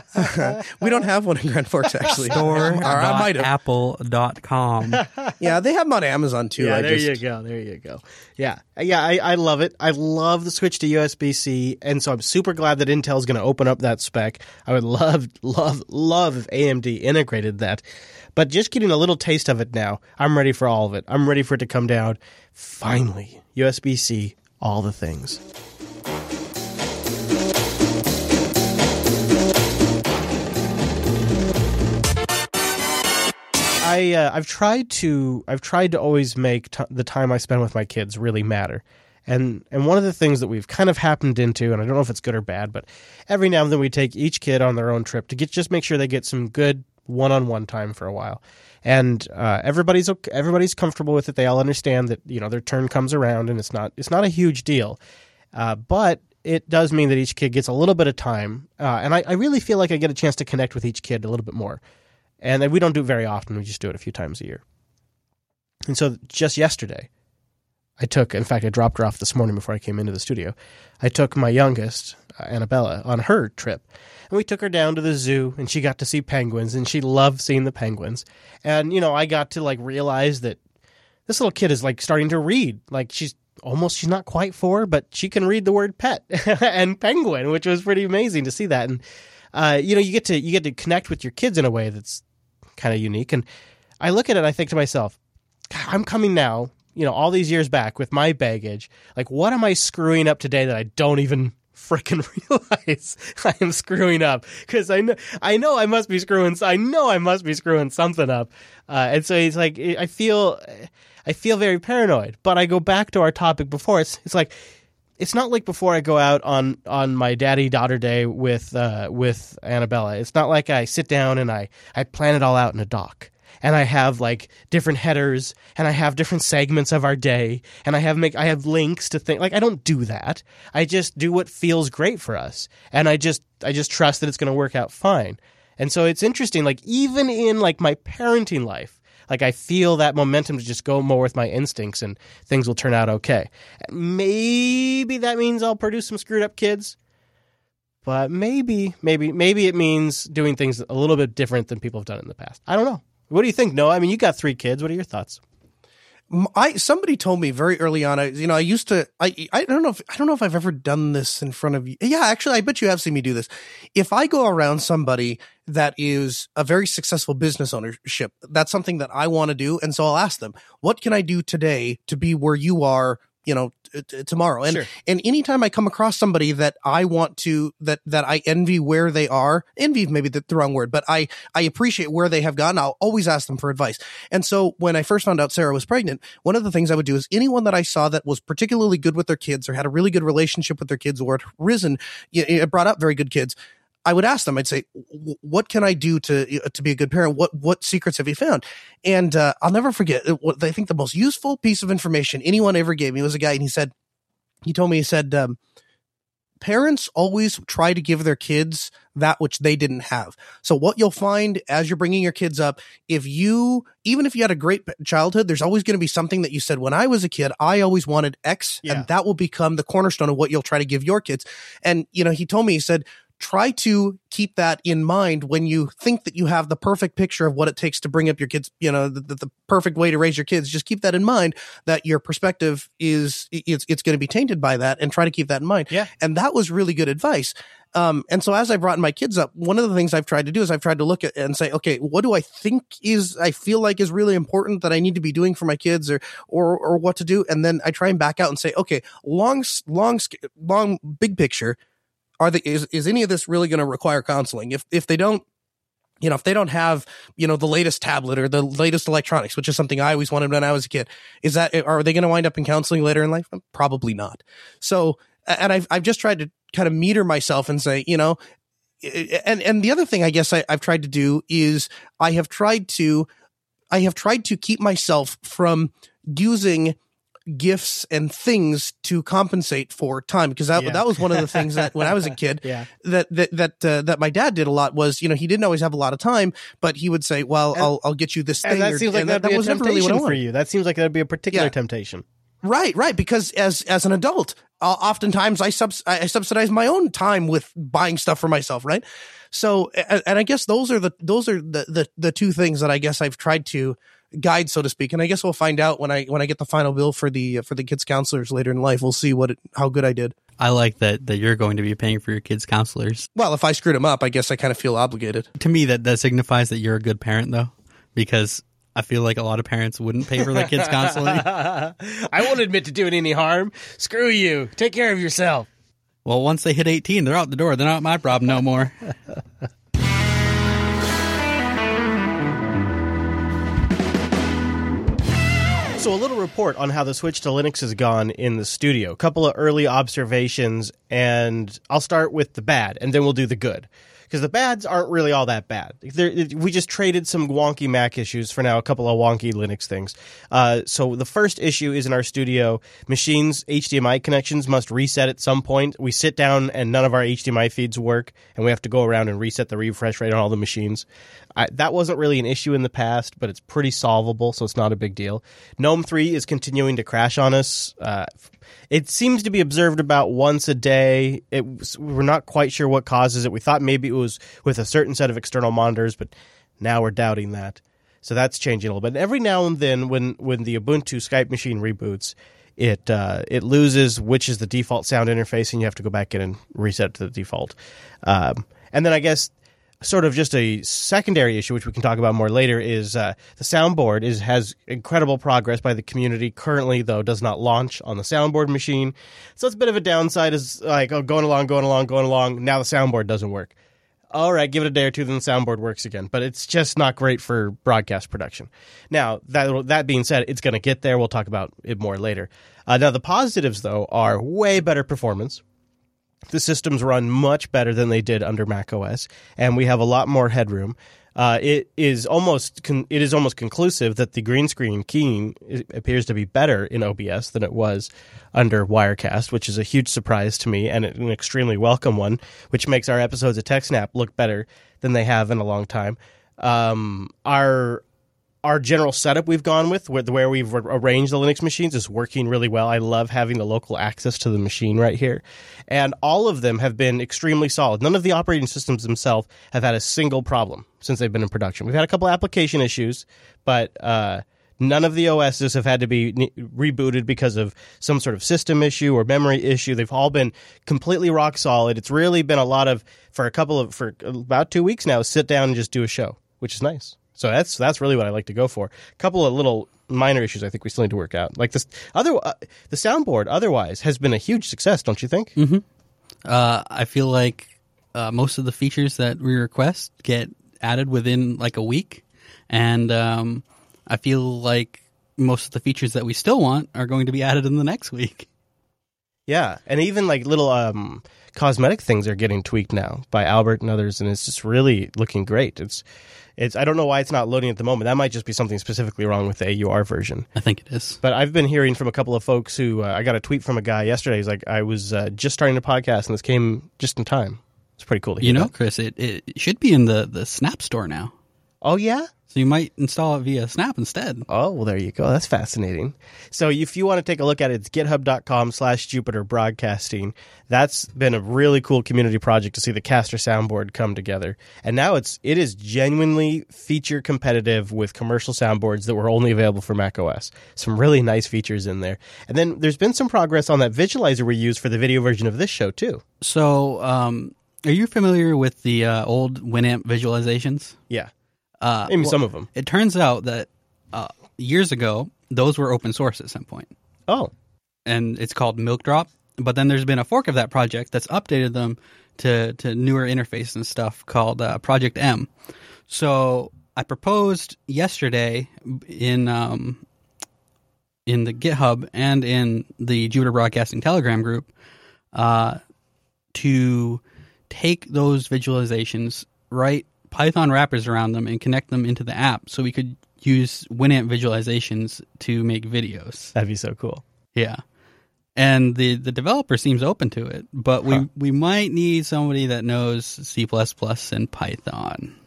We don't have one in Grand Forks, actually. store Or I might dot have. apple dot com. Yeah, they have them on Amazon too. Yeah, I there just, you go. There you go. Yeah, yeah, I, I love it. I love the switch to U S B C, and so I'm super glad that Intel's going to open up that spec. I would love, love, love if A M D integrated that. But just getting a little taste of it now, I'm ready for all of it. I'm ready for it to come down. Finally, U S B C, all the things. I uh, I've tried to I've tried to always make t- the time I spend with my kids really matter, and and one of the things that we've kind of happened into, and I don't know if it's good or bad, but every now and then we take each kid on their own trip to get just make sure they get some good one-on-one time for a while, and uh, everybody's okay, everybody's comfortable with it. They all understand that you know their turn comes around, and it's not it's not a huge deal, uh, but it does mean that each kid gets a little bit of time, uh, and I, I really feel like I get a chance to connect with each kid a little bit more. And then we don't do it very often. We just do it a few times a year. And so just yesterday, I took, in fact, I dropped her off this morning before I came into the studio. I took my youngest, uh, Annabella, on her trip. And we took her down to the zoo, and she got to see penguins, and she loved seeing the penguins. And, you know, I got to, like, realize that this little kid is, like, starting to read. Like, she's almost, she's not quite four, but she can read the word pet and penguin, which was pretty amazing to see that. And, uh, you know, you get to you get to connect with your kids in a way that's kind of unique. And I look at it, I think to myself, God, I'm coming now, you know, all these years back with my baggage. Like, what am I screwing up today that I don't even freaking realize I am screwing up? Because I know, I know I must be screwing. I know I must be screwing something up. Uh, and so it's like I feel, I feel very paranoid. But I go back to our topic before. It's it's like. It's not like before I go out on, on my daddy-daughter day with uh, with Annabella. It's not like I sit down and I, I plan it all out in a doc. And I have like different headers and I have different segments of our day and I have make I have links to things. Like I don't do that. I just do what feels great for us. And I just I just trust that it's going to work out fine. And so it's interesting, like even in like my parenting life, like I feel that momentum to just go more with my instincts and things will turn out okay. Maybe that means I'll produce some screwed up kids, but maybe, maybe, maybe it means doing things a little bit different than people have done in the past. I don't know. What do you think, Noah? I mean, you got three kids. What are your thoughts? I somebody told me very early on. I you know I used to I I don't know if I don't know if I've ever done this in front of you. Yeah, actually, I bet you have seen me do this. If I go around somebody that is a very successful business ownership, that's something that I want to do, and so I'll ask them, "What can I do today to be where you are?" You know, t- t- tomorrow. And, Sure. and anytime I come across somebody that I want to, that, that I envy where they are, envy maybe the, the wrong word, but I, I appreciate where they have gone. I'll always ask them for advice. And so when I first found out Sarah was pregnant, one of the things I would do is anyone that I saw that was particularly good with their kids or had a really good relationship with their kids or had risen, it brought up very good kids, I would ask them, I'd say, what can I do to to be a good parent? What what secrets have you found? And uh, I'll never forget, what I think the most useful piece of information anyone ever gave me was a guy, and he said, he told me, he said, um, parents always try to give their kids that which they didn't have. So what you'll find as you're bringing your kids up, if you, even if you had a great childhood, there's always going to be something that you said, when I was a kid, I always wanted X, Yeah. and that will become the cornerstone of what you'll try to give your kids. And, you know, he told me, he said, try to keep that in mind when you think that you have the perfect picture of what it takes to bring up your kids, you know, the, the, the perfect way to raise your kids. Just keep that in mind, that your perspective is, it's, it's going to be tainted by that, and try to keep that in mind. Yeah. And that was really good advice. Um, and so as I brought my kids up, one of the things I've tried to do is I've tried to look at and say, okay, what do I think is, I feel like is really important that I need to be doing for my kids, or, or, or what to do. And then I try and back out and say, okay, long, long, long, big picture. Are the, is, is any of this really going to require counseling? If, if they don't, you know, if they don't have, you know, the latest tablet or the latest electronics, which is something I always wanted when I was a kid, is that, are they going to wind up in counseling later in life? Probably not. So, and I've, I've just tried to kind of meter myself and say, you know, and, and the other thing I guess I, I've tried to do is I have tried to, I have tried to keep myself from using gifts and things to compensate for time, because that Yeah. that was one of the things that when I was a kid, Yeah. that that that uh, that my dad did a lot was, you know, he didn't always have a lot of time, but he would say, well, And- I'll I'll get you this thing. And that or- seems like and that'd that, be that a was never really what I temptation for wanted. you. That seems like that'd be a particular Yeah. temptation. Right, right. Because as as an adult, uh, oftentimes I subs I subsidize my own time with buying stuff for myself, right? So, and, and I guess those are the those are the, the the two things that I guess I've tried to guide, so to speak. And I guess we'll find out when I when I get the final bill for the for the kids counselors later in life. We'll see what it, how good I did. I like that that you're going to be paying for your kids' counselors. Well, if I screwed them up, I guess I kind of feel obligated. To me, that that signifies that you're a good parent, though, because I feel like a lot of parents wouldn't pay for their kids' counseling. I won't admit to doing any harm. Screw you. Take care of yourself. Well, once they hit eighteen, they're out the door. They're not my problem no more. So a little report on how the switch to Linux has gone in the studio. A couple of early observations, and I'll start with the bad, and then we'll do the good. Because the bads aren't really all that bad. They're, we just traded some wonky Mac issues for now a couple of wonky Linux things. Uh, so the first issue is in our studio. Machines' H D M I connections must reset at some point. We sit down and none of our H D M I feeds work, and we have to go around and reset the refresh rate on all the machines. I, that wasn't really an issue in the past, but it's pretty solvable, so it's not a big deal. GNOME three is continuing to crash on us. Uh, it seems to be observed about once a day. It was, we're not quite sure what causes it. We thought maybe it was with a certain set of external monitors, but now we're doubting that. So that's changing a little bit. And every now and then, when, when the Ubuntu Skype machine reboots, it uh, it loses which is the default sound interface, and you have to go back in and reset to the default. Um, and then I guess sort of just a secondary issue, which we can talk about more later, is uh, the soundboard is has incredible progress by the community. Currently, though, does not launch on the soundboard machine. So it's a bit of a downside, is like, oh, going along, going along, going along. Now the soundboard doesn't work. All right, give it a day or two, then the soundboard works again. But it's just not great for broadcast production. Now, that that being said, it's going to get there. We'll talk about it more later. Uh, now, the positives, though, are way better performance. The systems run much better than they did under macOS, and we have a lot more headroom. Uh, it is almost con- it is almost conclusive that the green screen keying appears to be better in O B S than it was under Wirecast, which is a huge surprise to me and an extremely welcome one, which makes our episodes of TechSnap look better than they have in a long time. Um, our Our general setup we've gone with, where, where we've arranged the Linux machines, is working really well. I love having the local access to the machine right here. And all of them have been extremely solid. None of the operating systems themselves have had a single problem since they've been in production. We've had a couple application issues, but uh, None of the O Ss have had to be ne- rebooted because of some sort of system issue or memory issue. They've all been completely rock solid. It's really been a lot of, for a couple of, for about two weeks now, sit down and just do a show, which is nice. So that's that's really what I like to go for. A couple of little minor issues I think we still need to work out. Like this other, uh, the soundboard otherwise has been a huge success, don't you think? Mm-hmm. Uh, I feel like uh, most of the features that we request get added within like a week. And um, I feel like most of the features that we still want are going to be added in the next week. Yeah, and even like little um, cosmetic things are getting tweaked now by Albert and others, and it's just really looking great. It's, it's. I don't know why it's not loading at the moment. That might just be something specifically wrong with the A U R version. I think it is. But I've been hearing from a couple of folks who uh, I got a tweet from a guy yesterday. He's like, I was uh, just starting a podcast, and this came just in time. It's pretty cool to hear. You know, that. Chris, it, it should be in the, the Snap store now. Oh, yeah? So you might install it via Snap instead. Oh, well, there you go. That's fascinating. So if you want to take a look at it, it's github.com slash Jupiter Broadcasting. That's been a really cool community project to see the Caster soundboard come together. And now it's, it is genuinely feature competitive with commercial soundboards that were only available for macOS. Some really nice features in there. And then there's been some progress on that visualizer we use for the video version of this show, too. So um, are you familiar with the uh, old Winamp visualizations? Yeah. Uh, Maybe well, some of them. It turns out that uh, years ago, those were open source at some point. Oh. And it's called Milkdrop. But then there's been a fork of that project that's updated them to, to newer interface and stuff called uh, Project M. So I proposed yesterday in um, in the GitHub and in the Jupiter Broadcasting Telegram group uh, to take those visualizations, write Python wrappers around them, and connect them into the app so we could use Winamp visualizations to make videos. That'd be so cool. Yeah. And the, the developer seems open to it, but we, Huh. we might need somebody that knows C plus plus and Python.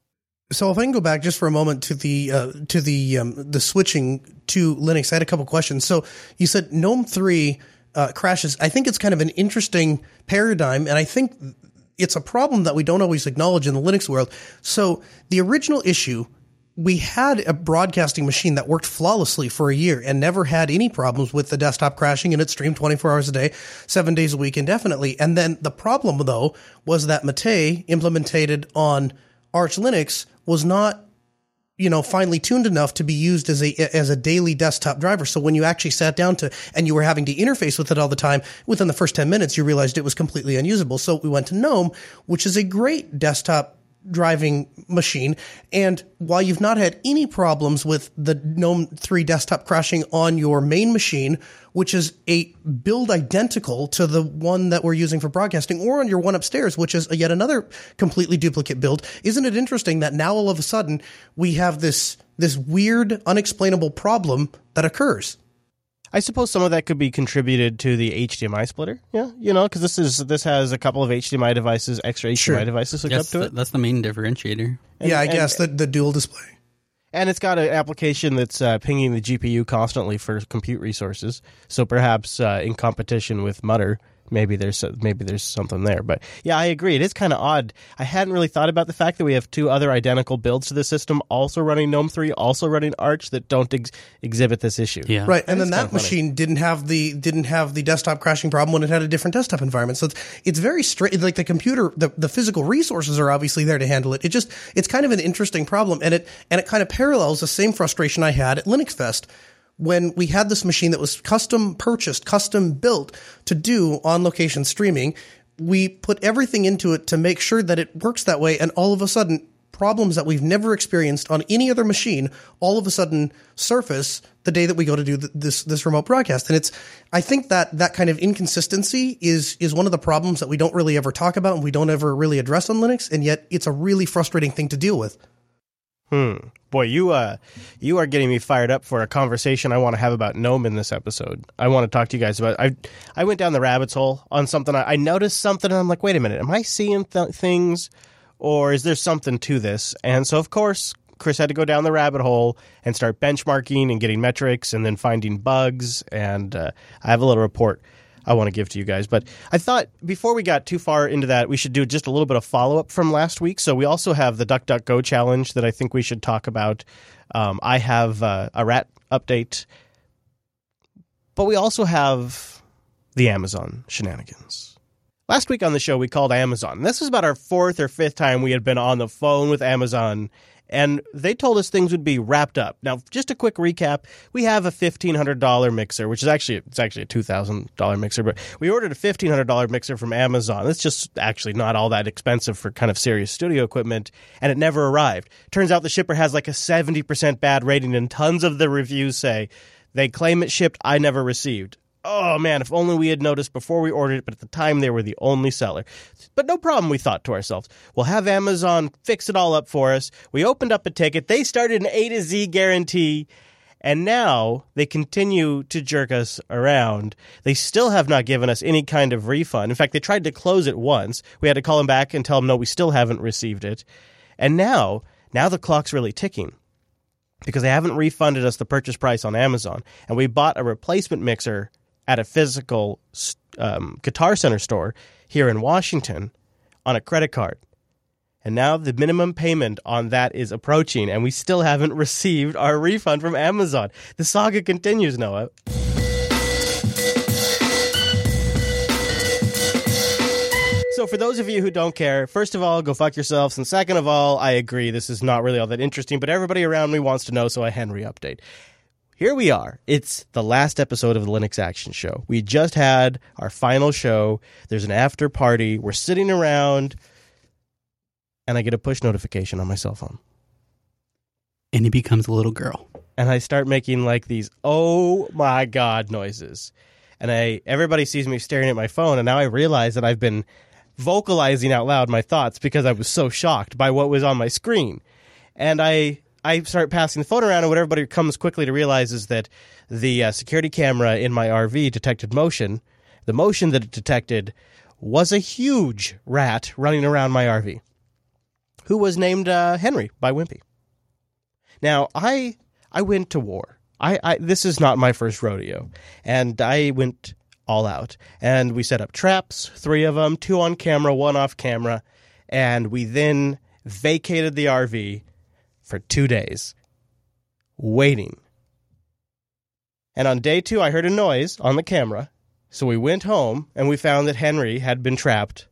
So if I can go back just for a moment to the uh, to the um, the switching to Linux, I had a couple questions. So you said GNOME three uh, crashes. I think it's kind of an interesting paradigm, and I think it's a problem that we don't always acknowledge in the Linux world. So the original issue, we had a broadcasting machine that worked flawlessly for a year and never had any problems with the desktop crashing, and it streamed twenty-four hours a day, seven days a week indefinitely. And then the problem, though, was that Mate implemented on Arch Linux was not, you know, finely tuned enough to be used as a as a daily desktop driver. So when you actually sat down to and you were having to interface with it all the time, within the first ten minutes, you realized it was completely unusable. So we went to GNOME, which is a great desktop driving machine. And while you've not had any problems with the GNOME three desktop crashing on your main machine, which is a build identical to the one that we're using for broadcasting, or on your one upstairs, which is yet another completely duplicate build, isn't it interesting that now all of a sudden we have this this weird, unexplainable problem that occurs? I suppose some of that could be contributed to the H D M I splitter. Yeah, you know, because this is this has a couple of H D M I devices, extra H D M I Sure. devices hooked That's up to the, it. that's the main differentiator. And- yeah, I and- guess the, the dual display. And it's got an application that's uh, pinging the G P U constantly for compute resources. So perhaps uh, in competition with Mutter, maybe there's maybe there's something there. But yeah, I agree. It is kind of odd. I hadn't really thought about the fact that we have two other identical builds to the system, also running GNOME three, also running Arch, that don't ex- exhibit this issue. Yeah. Right, and That is then that kinda funny. machine didn't have the didn't have the desktop crashing problem when it had a different desktop environment. So it's it's very straight. Like the computer, the, the physical resources are obviously there to handle it. It just it's kind of an interesting problem, and it and it kind of parallels the same frustration I had at Linux Fest when we had this machine that was custom purchased, custom built to do on location streaming. We put everything into it to make sure that it works that way, and all of a sudden, problems that we've never experienced on any other machine all of a sudden surface the day that we go to do th- this this remote broadcast. And it's, I think that that kind of inconsistency is is one of the problems that we don't really ever talk about and we don't ever really address on Linux, and yet it's a really frustrating thing to deal with. Hmm. Boy, you uh, you are getting me fired up for a conversation I want to have about GNOME in this episode. I want to talk to you guys about. I I went down the rabbit hole on something. I, I noticed something, and I'm like, wait a minute, am I seeing th- things, or is there something to this? And so, of course, Chris had to go down the rabbit hole and start benchmarking and getting metrics, and then finding bugs. And uh, I have a little report. I want to give to you guys. But I thought before we got too far into that, we should do just a little bit of follow-up from last week. So we also have the DuckDuckGo challenge that I think we should talk about. Um, I have uh, a rat update. But we also have the Amazon shenanigans. Last week on the show, we called Amazon. This is about our fourth or fifth time we had been on the phone with Amazon, and they told us things would be wrapped up. Now, just a quick recap. We have a fifteen hundred dollars mixer, which is actually it's actually a two thousand dollars mixer, but we ordered a fifteen hundred dollars mixer from Amazon. It's just actually not all that expensive for kind of serious studio equipment, and it never arrived. Turns out the shipper has like a seventy percent bad rating, and tons of the reviews say they claim it shipped, I never received. Oh, man, if only we had noticed before we ordered it, but at the time they were the only seller. But no problem, we thought to ourselves. We'll have Amazon fix it all up for us. We opened up a ticket. They started an A to Z guarantee, and now they continue to jerk us around. They still have not given us any kind of refund. In fact, they tried to close it once. We had to call them back and tell them, no, we still haven't received it. And now, now the clock's really ticking because they haven't refunded us the purchase price on Amazon. And we bought a replacement mixer at a physical um, Guitar Center store here in Washington on a credit card. And now the minimum payment on that is approaching, and we still haven't received our refund from Amazon. The saga continues, Noah. So for those of you who don't care, first of all, go fuck yourselves. And second of all, I agree, this is not really all that interesting, but everybody around me wants to know, so a Henry update. Here we are. It's the last episode of the Linux Action Show. We just had our final show. There's an after party. We're sitting around, and I get a push notification on my cell phone. And he becomes a little girl. And I start making like these, oh my God, noises. And I everybody sees me staring at my phone, and now I realize that I've been vocalizing out loud my thoughts because I was so shocked by what was on my screen. And I... I start passing the phone around, and what everybody comes quickly to realize is that the uh, security camera in my R V detected motion. The motion that it detected was a huge rat running around my R V, who was named uh, Henry by Wimpy. Now, I I went to war. I, I this is not my first rodeo, and I went all out. And we set up traps, three of them, two on camera, one off camera, and we then vacated the R V for two days, waiting. And on day two, I heard a noise on the camera, so we went home, and we found that Henry had been trapped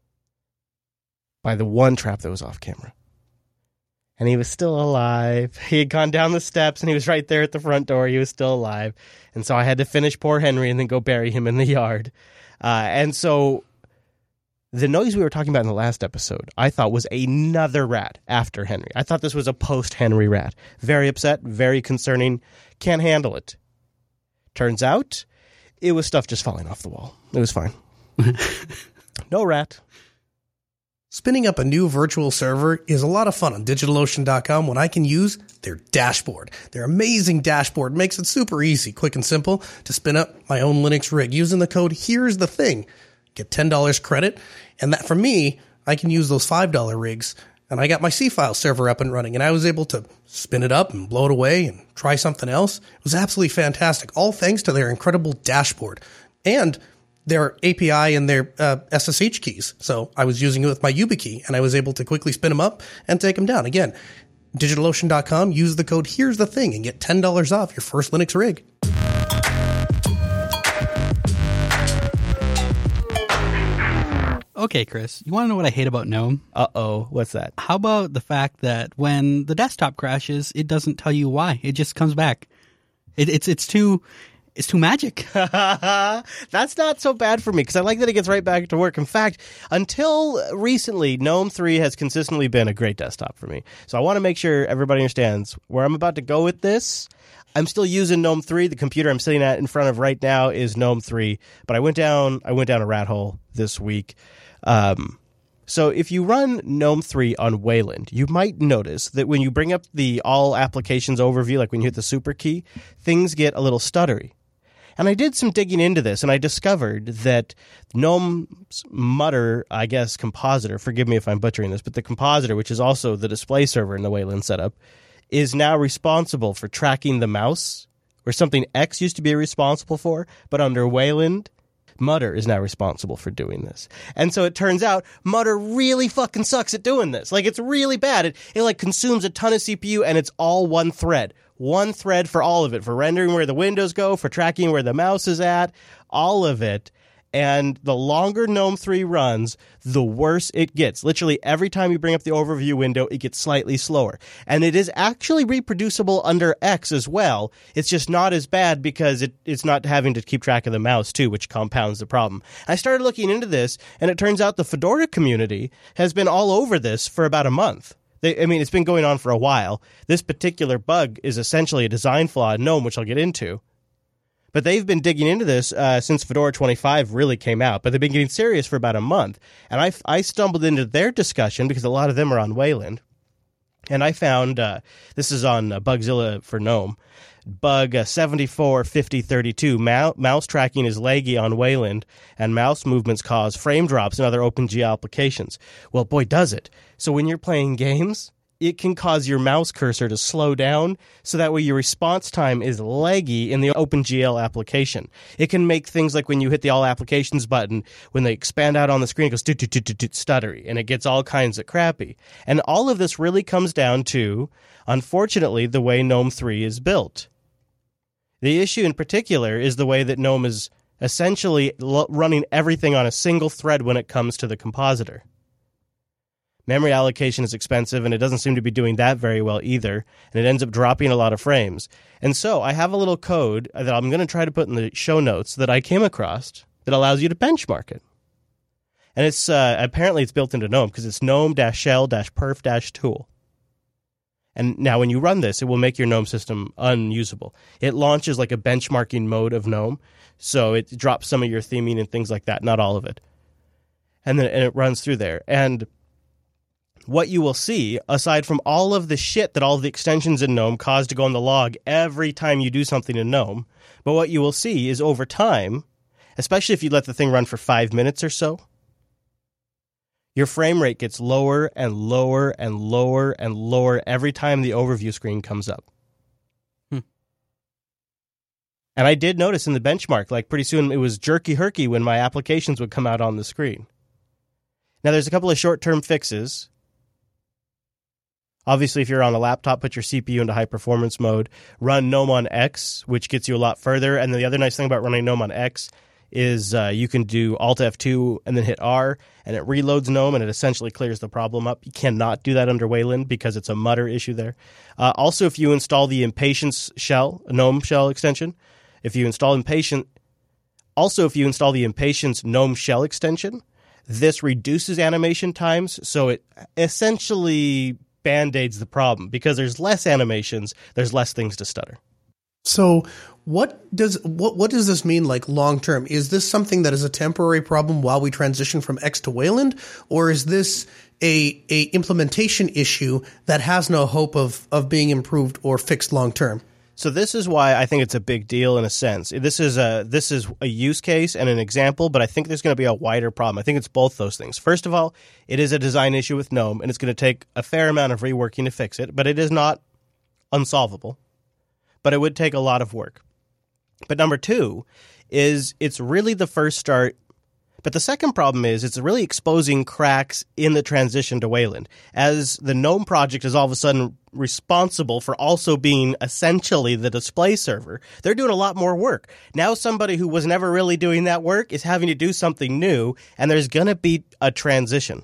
by the one trap that was off camera. And he was still alive. He had gone down the steps, and he was right there at the front door. He was still alive. And so I had to finish poor Henry and then go bury him in the yard. Uh, and so the noise we were talking about in the last episode, I thought was another rat after Henry. I thought this was a post-Henry rat. Very upset, very concerning, can't handle it. Turns out, it was stuff just falling off the wall. It was fine. No rat. Spinning up a new virtual server is a lot of fun on DigitalOcean dot com when I can use their dashboard. Their amazing dashboard makes it super easy, quick and simple to spin up my own Linux rig using the code Here's the Thing. Get ten dollars credit, and that for me, I can use those five dollars rigs, and I got my C-File server up and running, and I was able to spin it up and blow it away and try something else. It was absolutely fantastic, all thanks to their incredible dashboard and their A P I and their uh, S S H keys. So I was using it with my YubiKey, and I was able to quickly spin them up and take them down. Again, DigitalOcean dot com, use the code Here's the Thing, and get ten dollars off your first Linux rig. Okay, Chris, you want to know what I hate about GNOME? Uh-oh, what's that? How about the fact that when the desktop crashes, it doesn't tell you why. It just comes back. It, it's it's too it's too magic. That's not so bad for me, because I like that it gets right back to work. In fact, until recently, GNOME three has consistently been a great desktop for me. So I want to make sure everybody understands where I'm about to go with this. I'm still using GNOME three. The computer I'm sitting at in front of right now is GNOME three, but I went down I went down a rat hole this week. Um, so if you run GNOME three on Wayland, you might notice that when you bring up the all applications overview, like when you hit the super key, things get a little stuttery. And I did some digging into this, and I discovered that GNOME's Mutter, I guess, compositor, forgive me if I'm butchering this, but the compositor, which is also the display server in the Wayland setup, is now responsible for tracking the mouse, where something X used to be responsible for, but under Wayland, Mutter is now responsible for doing this. And so it turns out Mutter really fucking sucks at doing this. Like, it's really bad. It, it like consumes a ton of C P U, and it's all one thread. One thread for all of it, for rendering where the windows go, for tracking where the mouse is at, all of it. And the longer GNOME three runs, the worse it gets. Literally every time you bring up the overview window, it gets slightly slower. And it is actually reproducible under X as well. It's just not as bad because it, it's not having to keep track of the mouse too, which compounds the problem. I started looking into this, and it turns out the Fedora community has been all over this for about a month. They, I mean, it's been going on for a while. This particular bug is essentially a design flaw in GNOME, which I'll get into. But they've been digging into this uh, since Fedora twenty-five really came out. But they've been getting serious for about a month. And I, I stumbled into their discussion because a lot of them are on Wayland. And I found, uh, this is on uh, Bugzilla for GNOME, bug uh, seventy-four fifty thirty-two. Mou- mouse tracking is laggy on Wayland, and mouse movements cause frame drops in other OpenGL applications. Well, boy, does it. So when you're playing games, it can cause your mouse cursor to slow down, so that way your response time is laggy in the OpenGL application. It can make things like when you hit the All Applications button, when they expand out on the screen, it goes doot-doot-doot-doot stuttery, and it gets all kinds of crappy. And all of this really comes down to, unfortunately, the way GNOME three is built. The issue in particular is the way that GNOME is essentially l- running everything on a single thread when it comes to the compositor. Memory allocation is expensive, and it doesn't seem to be doing that very well either, and it ends up dropping a lot of frames. And so I have a little code that I'm going to try to put in the show notes that I came across that allows you to benchmark it. And it's uh, apparently it's built into GNOME because it's gnome-shell-perf-tool. And now when you run this, it will make your GNOME system unusable. It launches like a benchmarking mode of GNOME, so it drops some of your theming and things like that, not all of it. And then and it runs through there. And what you will see, aside from all of the shit that all of the extensions in GNOME cause to go in the log every time you do something in GNOME, but what you will see is over time, especially if you let the thing run for five minutes or so, your frame rate gets lower and lower and lower and lower every time the overview screen comes up. Hmm. And I did notice in the benchmark, like pretty soon it was jerky-herky when my applications would come out on the screen. Now there's a couple of short-term fixes. Obviously, if you're on a laptop, put your C P U into high-performance mode. Run GNOME on X, which gets you a lot further. And the other nice thing about running GNOME on X is uh, you can do Alt F two and then hit R, and it reloads GNOME, and it essentially clears the problem up. You cannot do that under Wayland because it's a Mutter issue there. Uh, also, if you install the Impatience shell, a GNOME shell extension, if you install Impatient, also if you install the Impatience GNOME shell extension, this reduces animation times, so it essentially band-aids the problem. Because there's less animations, there's less things to stutter. So what does what what does this mean, like, long term? Is this something that is a temporary problem while we transition from X to Wayland, or is this a a implementation issue that has no hope of of being improved or fixed long term? So this is why I think it's a big deal in a sense. This is a this is a use case and an example, but I think there's going to be a wider problem. I think it's both those things. First of all, it is a design issue with GNOME, and it's going to take a fair amount of reworking to fix it, but it is not unsolvable. But it would take a lot of work. But number two is it's really the first start. But the second problem is it's really exposing cracks in the transition to Wayland, as the GNOME project is all of a sudden responsible for also being essentially the display server. They're doing a lot more work. Now somebody who was never really doing that work is having to do something new, and there's going to be a transition.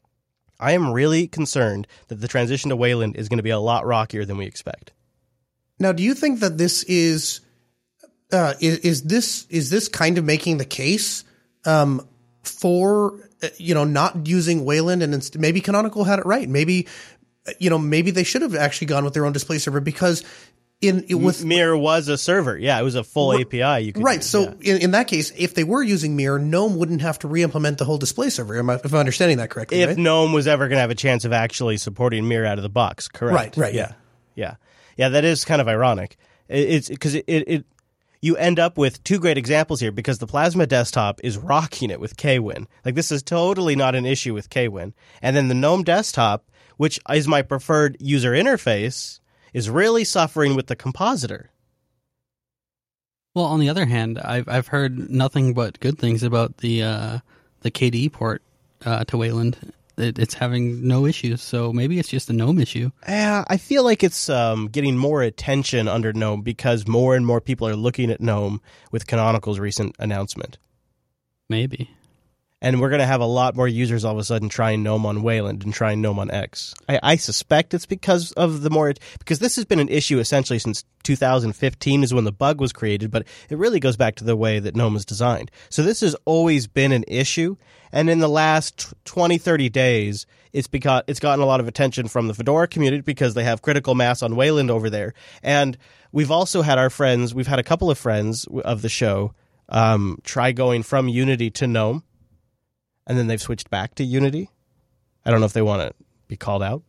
I am really concerned that the transition to Wayland is going to be a lot rockier than we expect. Now, do you think that this is uh, is, is this is this kind of making the case um, for uh, you know not using Wayland, and inst- maybe Canonical had it right? Maybe you know maybe they should have actually gone with their own display server, because in it, with Mir was a server, yeah, it was a full r- A P I. You could right. do, So yeah. in, in that case, if they were using Mir, GNOME wouldn't have to re-implement the whole display server. Am I, if I'm understanding that correctly? If right? GNOME was ever going to have a chance of actually supporting Mir out of the box, correct? Right. Right. Yeah. Yeah. Yeah, that is kind of ironic. It's because it, it, it you end up with two great examples here, because the Plasma desktop is rocking it with Kwin. Like, this is totally not an issue with Kwin. And then the GNOME desktop, which is my preferred user interface, is really suffering with the compositor. Well, on the other hand, I've I've heard nothing but good things about the uh, the K D E port uh, to Wayland. It, it's having no issues, so maybe it's just a GNOME issue. Yeah, I feel like it's um, getting more attention under GNOME because more and more people are looking at GNOME with Canonical's recent announcement. Maybe. And we're going to have a lot more users all of a sudden trying GNOME on Wayland and trying GNOME on X. I, I suspect it's because of the more... Because this has been an issue essentially since two thousand fifteen is when the bug was created, but it really goes back to the way that GNOME is designed. So this has always been an issue, and in the last twenty, thirty days, it's because it's gotten a lot of attention from the Fedora community because they have critical mass on Wayland over there. And we've also had our friends, we've had a couple of friends of the show um, try going from Unity to GNOME, and then they've switched back to Unity. I don't know if they want to be called out.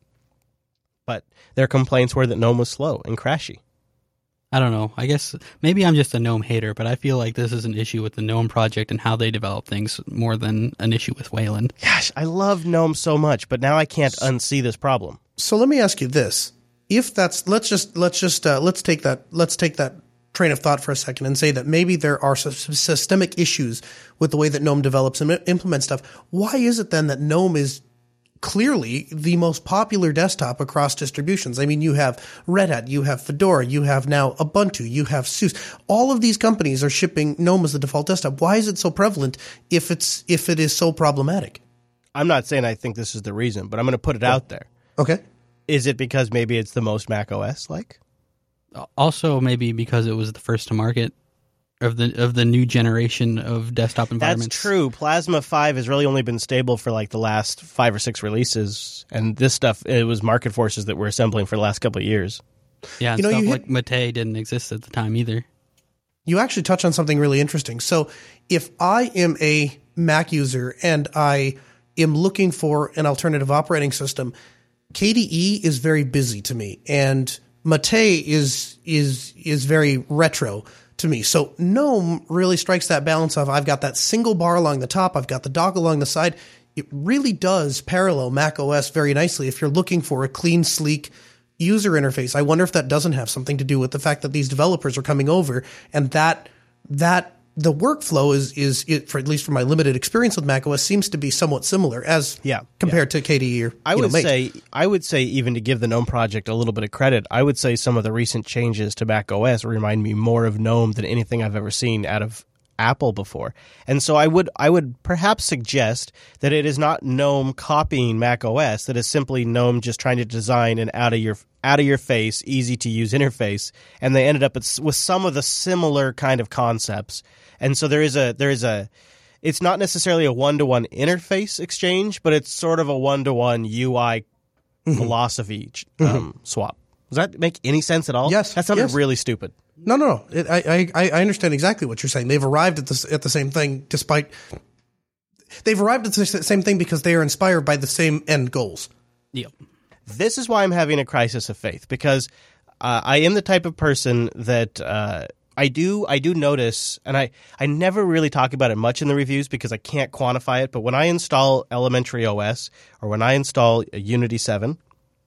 But their complaints were that GNOME was slow and crashy. I don't know. I guess maybe I'm just a GNOME hater, but I feel like this is an issue with the GNOME project and how they develop things more than an issue with Wayland. Gosh, I love GNOME so much, but now I can't unsee this problem. So let me ask you this. If that's, let's just, let's just, uh, let's take that, let's take that train of thought for a second and say that maybe there are some systemic issues with the way that GNOME develops and implements stuff. Why is it then that GNOME is clearly the most popular desktop across distributions? I mean, you have Red Hat, you have Fedora, you have now Ubuntu, you have SUSE. All of these companies are shipping GNOME as the default desktop. Why is it so prevalent if it's if it is so problematic? I'm not saying I think this is the reason, but I'm going to put it out there. Okay. Is it because maybe it's the most Mac O S-like? Also, maybe because it was the first to market of the of the new generation of desktop environments. That's true. Plasma five has really only been stable for like the last five or six releases, and this stuff, it was market forces that were assembling for the last couple of years. Yeah, and you know, stuff you like hit, Mate didn't exist at the time either. You actually touch on something really interesting. So if I am a Mac user and I am looking for an alternative operating system, K D E is very busy to me, and Mate is is is very retro to me. So GNOME really strikes that balance of I've got that single bar along the top, I've got the dock along the side. It really does parallel Mac O S very nicely if you're looking for a clean, sleek user interface. I wonder if that doesn't have something to do with the fact that these developers are coming over and that that the workflow is is it, for at least from my limited experience with macOS seems to be somewhat similar as yeah, compared yeah. to K D E or I would know, say I would say even to give the GNOME project a little bit of credit, I would say some of the recent changes to macOS remind me more of GNOME than anything I've ever seen out of Apple before. And so I would I would perhaps suggest that it is not GNOME copying macOS, that is simply GNOME just trying to design an out of your out of your face, easy to use interface, and they ended up with some of the similar kind of concepts. And so there is a there is a it's not necessarily a one-to-one interface exchange, but it's sort of a one-to-one U I mm-hmm. philosophy um, mm-hmm. swap. Does that make any sense at all? Yes. That sounded yes. really stupid. No, no, no. It, I, I, I understand exactly what you're saying. They've arrived at the at the same thing, despite they've arrived at the same thing because they are inspired by the same end goals. Yep. This is why I'm having a crisis of faith, because uh, I am the type of person that uh, I do I do notice, and I, I never really talk about it much in the reviews because I can't quantify it. But when I install Elementary O S, or when I install Unity seven,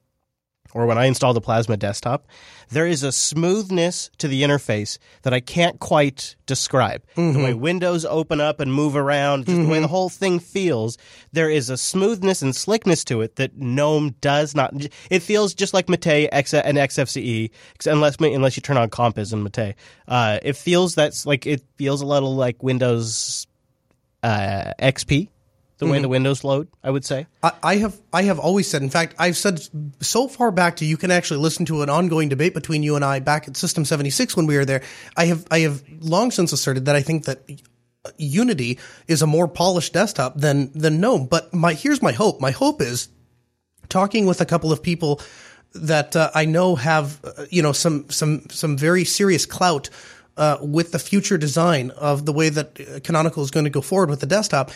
or when I install the Plasma desktop, there is a smoothness to the interface that I can't quite describe. Mm-hmm. The way windows open up and move around, just mm-hmm. the way the whole thing feels, there is a smoothness and slickness to it that GNOME does not. It feels just like Mate and X F C E, unless unless you turn on Compiz in Mate. Uh, it feels that's like it feels a little like Windows uh, X P. The way mm-hmm. the windows load, I would say. I, I have I have always said, in fact, I've said so far back to you can actually listen to an ongoing debate between you and I back at System seventy-six when we were there. I have I have long since asserted that I think that Unity is a more polished desktop than than GNOME. But my here's my hope. My hope is talking with a couple of people that uh, I know have uh, you know some some some very serious clout uh, with the future design of the way that Canonical is going to go forward with the desktop.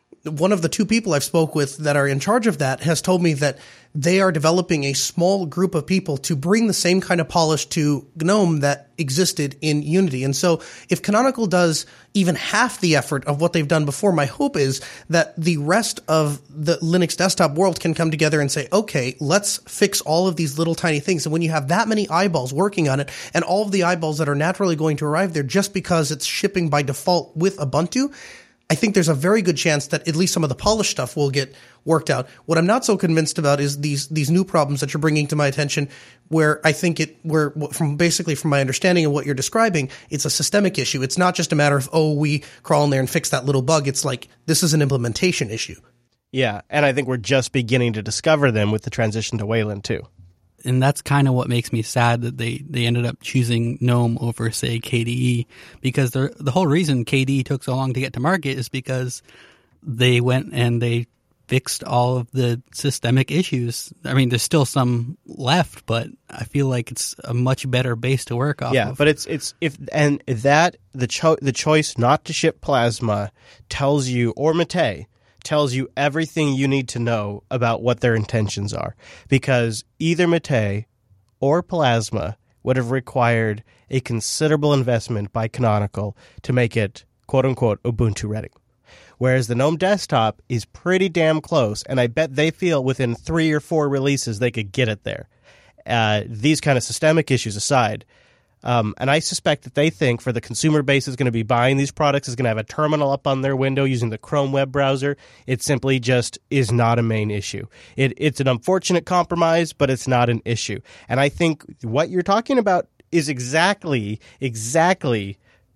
one of the two people I've spoke with that are in charge of that has told me that they are developing a small group of people to bring the same kind of polish to GNOME that existed in Unity. And so if Canonical does even half the effort of what they've done before, my hope is that the rest of the Linux desktop world can come together and say, okay, let's fix all of these little tiny things. And when you have that many eyeballs working on it, and all of the eyeballs that are naturally going to arrive there just because it's shipping by default with Ubuntu, I think there's a very good chance that at least some of the polished stuff will get worked out. What I'm not so convinced about is these these new problems that you're bringing to my attention, where I think it, where from basically from my understanding of what you're describing, it's a systemic issue. It's not just a matter of, oh, we crawl in there and fix that little bug. It's like, this is an implementation issue. Yeah, and I think we're just beginning to discover them with the transition to Wayland too. And that's kind of what makes me sad that they, they ended up choosing GNOME over, say, K D E, because the the whole reason K D E took so long to get to market is because they went and they fixed all of the systemic issues. I mean, there's still some left, but I feel like it's a much better base to work off yeah, of. but it's it's if and that the cho- the choice not to ship Plasma tells you, or Mate tells you everything you need to know about what their intentions are, because either Mate or Plasma would have required a considerable investment by Canonical to make it quote-unquote Ubuntu ready. Whereas the GNOME desktop is pretty damn close, and I bet they feel within three or four releases they could get it there. Uh, these kind of systemic issues aside, Um, and I suspect that they think for the consumer base is going to be buying these products is going to have a terminal up on their window using the Chrome web browser. It simply just is not a main issue. It, it's an unfortunate compromise, but it's not an issue. And I think what you're talking about is exactly, exactly,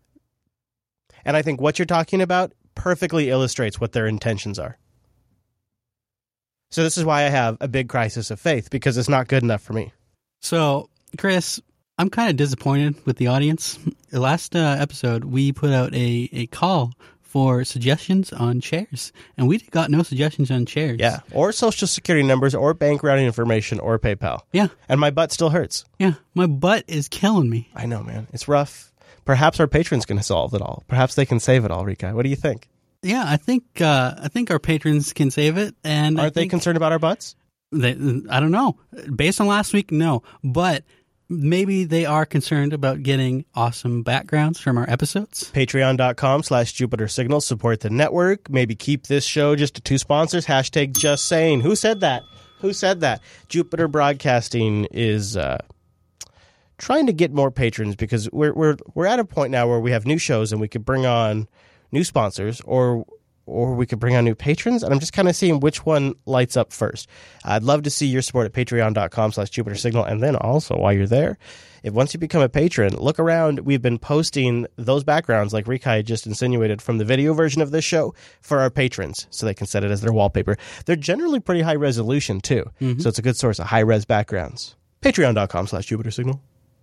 and I think what you're talking about perfectly illustrates what their intentions are. So this is why I have a big crisis of faith, because it's not good enough for me. So, Chris, I'm kind of disappointed with the audience. The last uh, episode, we put out a, a call for suggestions on chairs, and we got no suggestions on chairs. Yeah, or social security numbers, or bank routing information, or PayPal. Yeah. And my butt still hurts. Yeah, my butt is killing me. I know, man. It's rough. Perhaps our patrons can solve it all. Perhaps they can save it all, Rika. What do you think? Yeah, I think uh, I think our patrons can save it. And Aren't I they concerned about our butts? They, I don't know. Based on last week, no. But maybe they are concerned about getting awesome backgrounds from our episodes. Patreon.com slash Jupiter Signal. Support the network. Maybe keep this show just to two sponsors. Hashtag just saying. Who said that? Who said that? Jupiter Broadcasting is uh, trying to get more patrons, because we're we're we're at a point now where we have new shows and we could bring on new sponsors, or or we could bring on new patrons, and I'm just kind of seeing which one lights up first. I'd love to see your support at patreon.com slash Jupiter Signal, and then also, while you're there, if once you become a patron, look around. We've been posting those backgrounds, like Rikai just insinuated, from the video version of this show for our patrons, so they can set it as their wallpaper. They're generally pretty high resolution, too, mm-hmm. so it's a good source of high-res backgrounds. Patreon.com slash Jupiter Signal.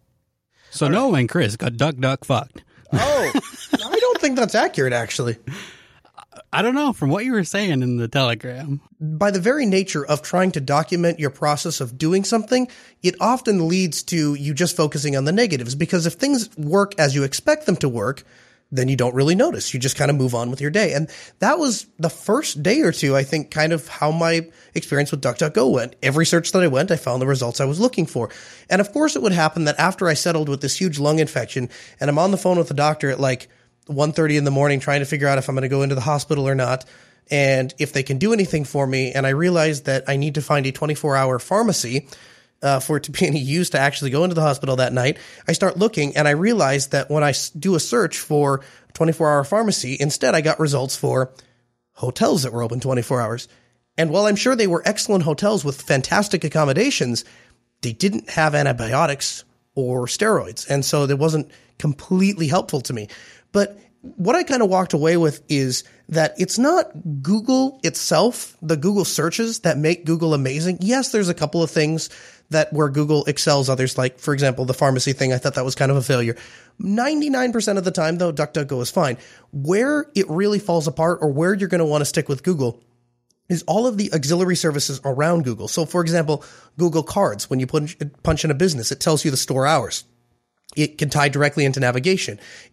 So right. Noah and Chris got duck, duck, fucked. Oh, I don't think that's accurate, actually. I don't know, from what you were saying in the Telegram. By the very nature of trying to document your process of doing something, it often leads to you just focusing on the negatives, because if things work as you expect them to work, then you don't really notice. You just kind of move on with your day. And that was the first day or two, I think, kind of how my experience with DuckDuckGo went. Every search that I went, I found the results I was looking for. And of course, it would happen that after I settled with this huge lung infection, and I'm on the phone with the doctor at like one thirty in the morning trying to figure out if I'm going to go into the hospital or not, and if they can do anything for me, and I realized that I need to find a twenty-four hour pharmacy uh, for it to be any use to actually go into the hospital that night. I start looking, and I realize that when I do a search for twenty-four hour pharmacy, instead I got results for hotels that were open twenty-four hours. And while I'm sure they were excellent hotels with fantastic accommodations, they didn't have antibiotics or steroids, and so it wasn't completely helpful to me. But what I kind of walked away with is that it's not Google itself, the Google searches, that make Google amazing. Yes, there's a couple of things that where Google excels others, like, for example, the pharmacy thing. I thought that was kind of a failure. ninety-nine percent of the time, though, DuckDuckGo is fine. Where it really falls apart, or where you're going to want to stick with Google, is all of the auxiliary services around Google. So, for example, Google Cards, when you punch, punch in a business, it tells you the store hours. It can tie directly into navigation. It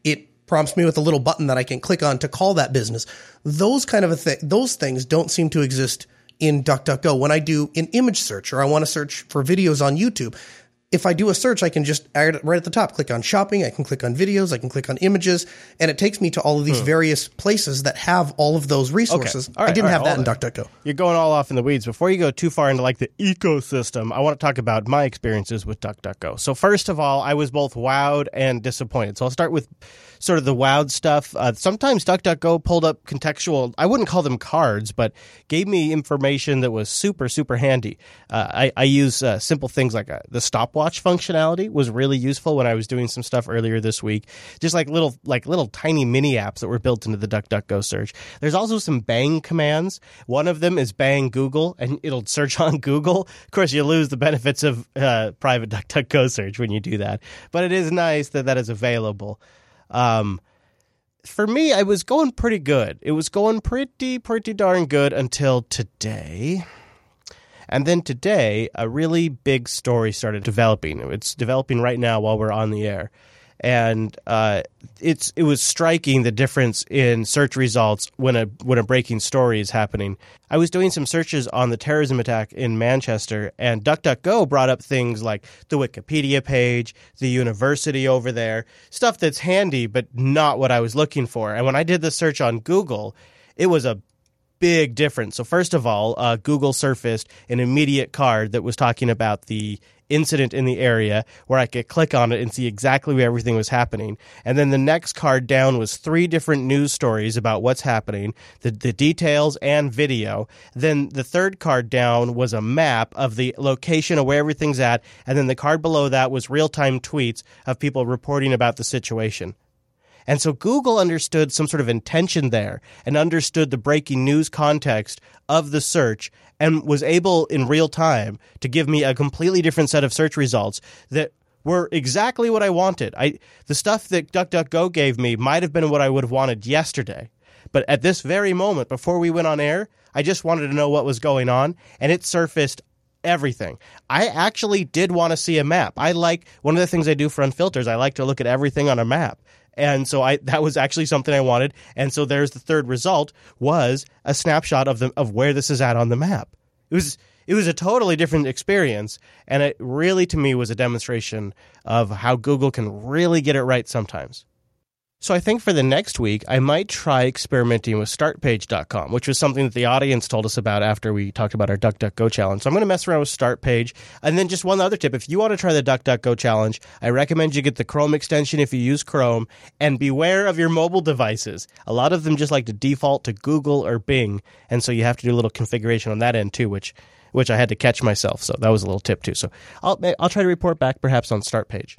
prompts me with a little button that I can click on to call that business. Those kind of a thing, those things don't seem to exist in DuckDuckGo. When I do an image search or I want to search for videos on YouTube, if I do a search, I can just add it right at the top, click on shopping, I can click on videos, I can click on images, and it takes me to all of these hmm. various places that have all of those resources. Okay. Right, I didn't right, have that in on. DuckDuckGo. You're going all off in the weeds. Before you go too far into like the ecosystem, I want to talk about my experiences with DuckDuckGo. So first of all, I was both wowed and disappointed. So I'll start with sort of the wowed stuff. Uh, sometimes DuckDuckGo pulled up contextual, I wouldn't call them cards, but gave me information that was super, super handy. Uh, I, I use uh, simple things like uh, the stopwatch functionality was really useful when I was doing some stuff earlier this week. Just like little, like little tiny mini apps that were built into the DuckDuckGo search. There's also some bang commands. One of them is bang Google, and it'll search on Google. Of course, you lose the benefits of uh, private DuckDuckGo search when you do that, but it is nice that that is available. Um, for me, I was going pretty good. It was going pretty, pretty darn good until today. And then today, a really big story started developing. It's developing right now while we're on the air. And uh, it's it was striking the difference in search results when a when a breaking story is happening. I was doing some searches on the terrorism attack in Manchester, and DuckDuckGo brought up things like the Wikipedia page, the university over there, stuff that's handy but not what I was looking for. And when I did the search on Google, it was a big difference. So first of all, uh, Google surfaced an immediate card that was talking about the incident in the area where I could click on it and see exactly where everything was happening. And then the next card down was three different news stories about what's happening, the, the details and video. Then the third card down was a map of the location of where everything's at. And then the card below that was real-time tweets of people reporting about the situation. And so Google understood some sort of intention there and understood the breaking news context of the search and was able in real time to give me a completely different set of search results that were exactly what I wanted. I the stuff that DuckDuckGo gave me might have been what I would have wanted yesterday. But at this very moment, before we went on air, I just wanted to know what was going on, and it surfaced everything. I actually did want to see a map. I like one of the things I do for Unfilters, I like to look at everything on a map. And so I that was actually something I wanted. And so there's the third result was a snapshot of the of where this is at on the map. It was it was a totally different experience, and it really to me was a demonstration of how Google can really get it right sometimes. So I think for the next week, I might try experimenting with start page dot com, which was something that the audience told us about after we talked about our DuckDuckGo challenge. So I'm going to mess around with Startpage. And then just one other tip. If you want to try the DuckDuckGo challenge, I recommend you get the Chrome extension if you use Chrome, and beware of your mobile devices. A lot of them just like to default to Google or Bing, and so you have to do a little configuration on that end too, which which I had to catch myself. So that was a little tip too. So I'll, I'll try to report back perhaps on Startpage.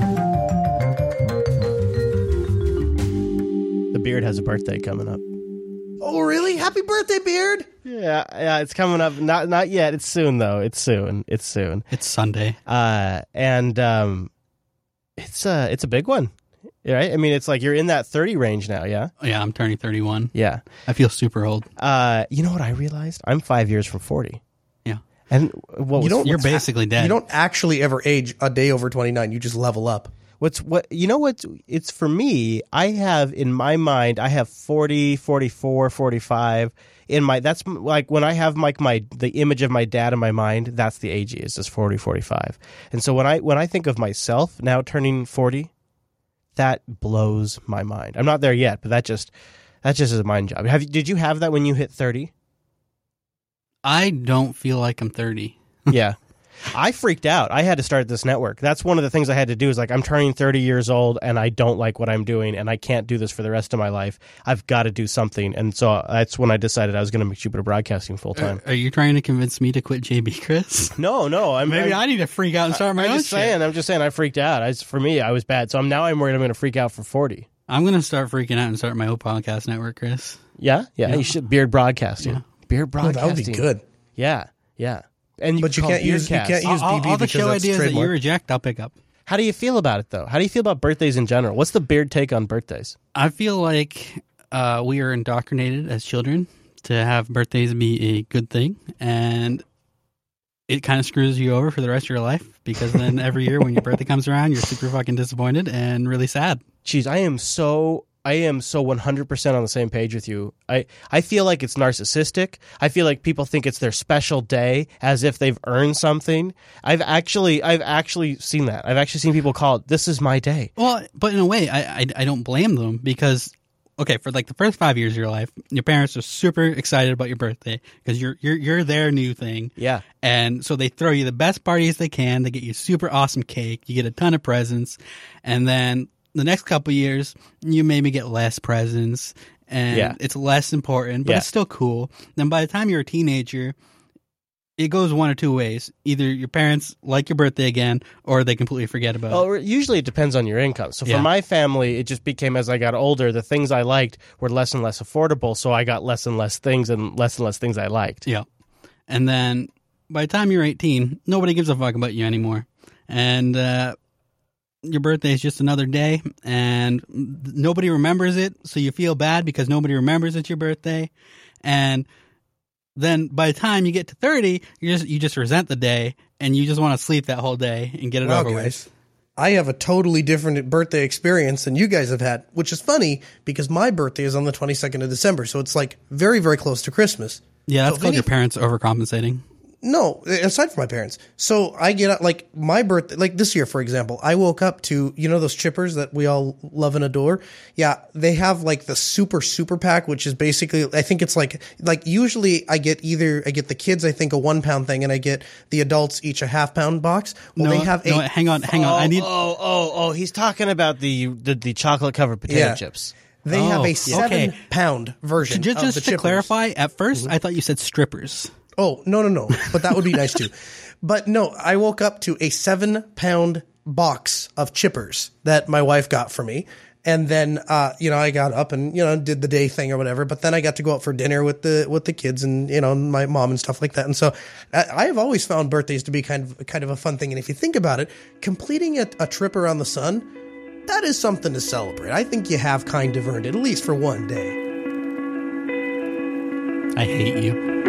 The Beard has a birthday coming up. Oh, really? Happy birthday, Beard! Yeah, yeah, it's coming up. Not not yet. It's soon, though. It's soon. It's soon. It's Sunday. Uh, and um, it's uh, it's a big one, right? I mean, it's like you're in that thirty range now, yeah? Yeah, I'm turning thirty-one. Yeah. I feel super old. Uh, you know what I realized? I'm five years from forty. Yeah. And what You was, don't- You're basically dead. You don't actually ever age a day over twenty-nine. You just level up. What's what you know what it's for me, I have in my mind I have forty, forty-four, forty-five in my that's like when I have like my the image of my dad in my mind, that's the age he is, is forty, forty-five. And so when I when I think of myself now turning forty, that blows my mind. I'm not there yet, but that just that just is a mind job. Have you, did you have that when you hit thirty? I don't feel like I'm thirty. Yeah. I freaked out. I had to start this network. That's one of the things I had to do is like, I'm turning thirty years old and I don't like what I'm doing and I can't do this for the rest of my life. I've got to do something. And so that's when I decided I was going to make Jupiter Broadcasting full time. Are, are you trying to convince me to quit J B, Chris? No, no. I'm, Maybe I'm, I need to freak out and start my I'm own just shit. saying, I'm just saying I freaked out. I, for me, I was bad. So I'm now I'm worried I'm going to freak out for forty. I'm going to start freaking out and start my own podcast network, Chris. Yeah? Yeah. Yeah. You should. Beard Broadcasting. Yeah. Beard Oh, Broadcasting. that would be good. Yeah. Yeah. And you But you call can't use- you Beardcast. can't use- all, B B all the because show that's ideas that you trademark. reject, I'll pick up. How do you feel about it, though? How do you feel about birthdays in general? What's the Beard take on birthdays? I feel like uh, we are indoctrinated as children to have birthdays be a good thing, and it kind of screws you over for the rest of your life because then every year when your birthday comes around, you're super fucking disappointed and really sad. Jeez, I am so... I am so one hundred percent on the same page with you. I, I feel like it's narcissistic. I feel like people think it's their special day as if they've earned something. I've actually I've actually seen that. I've actually seen people call it, this is my day. Well, but in a way, I, I, I don't blame them because, okay, for like the first five years of your life, your parents are super excited about your birthday because you're, you're, you're their new thing. Yeah. And so they throw you the best parties they can. They get you super awesome cake. You get a ton of presents. And then the next couple years, you maybe get less presents, and yeah. it's less important, but yeah. it's still cool. Then by the time you're a teenager, it goes one or two ways. Either your parents like your birthday again, or they completely forget about well, it. Usually it depends on your income. So for Yeah. my family, it just became as I got older, the things I liked were less and less affordable, so I got less and less things and less and less things I liked. Yeah. And then by the time you're eighteen, nobody gives a fuck about you anymore. And uh, your birthday is just another day, and nobody remembers it, so you feel bad because nobody remembers it's your birthday. And then by the time you get to thirty, you just you just resent the day, and you just want to sleep that whole day and get it Wow, over guys, with. I have a totally different birthday experience than you guys have had, which is funny because my birthday is on the twenty-second of December, so it's like very, very close to Christmas. Yeah, that's So if called any- your parents overcompensating. No, aside from my parents. So I get up, like my birthday, like this year, for example, I woke up to, you know, those chippers that we all love and adore. Yeah. They have like the super, super pack, which is basically, I think it's like, like usually I get either, I get the kids, I think a one pound thing, and I get the adults each a half pound box. Well, no, they have no, a, hang on, hang on. Oh, I need. oh, oh, oh, he's talking about the the, the chocolate covered potato Yeah. chips. they have Oh, a seven okay. pound version Just, of just the to chippers. clarify, at 1st I thought you said strippers. Oh, no, no, no. But that would be nice too. But no, I woke up to a seven pound box of chippers that my wife got for me. And then, uh, you know, I got up and, you know, did the day thing or whatever. But then I got to go out for dinner with the, with the kids and, you know, my mom and stuff like that. And so I, I have always found birthdays to be kind of, kind of a fun thing. And if you think about it, completing a, a trip around the sun, that is something to celebrate. I think you have kind of earned it, at least for one day. I hate you.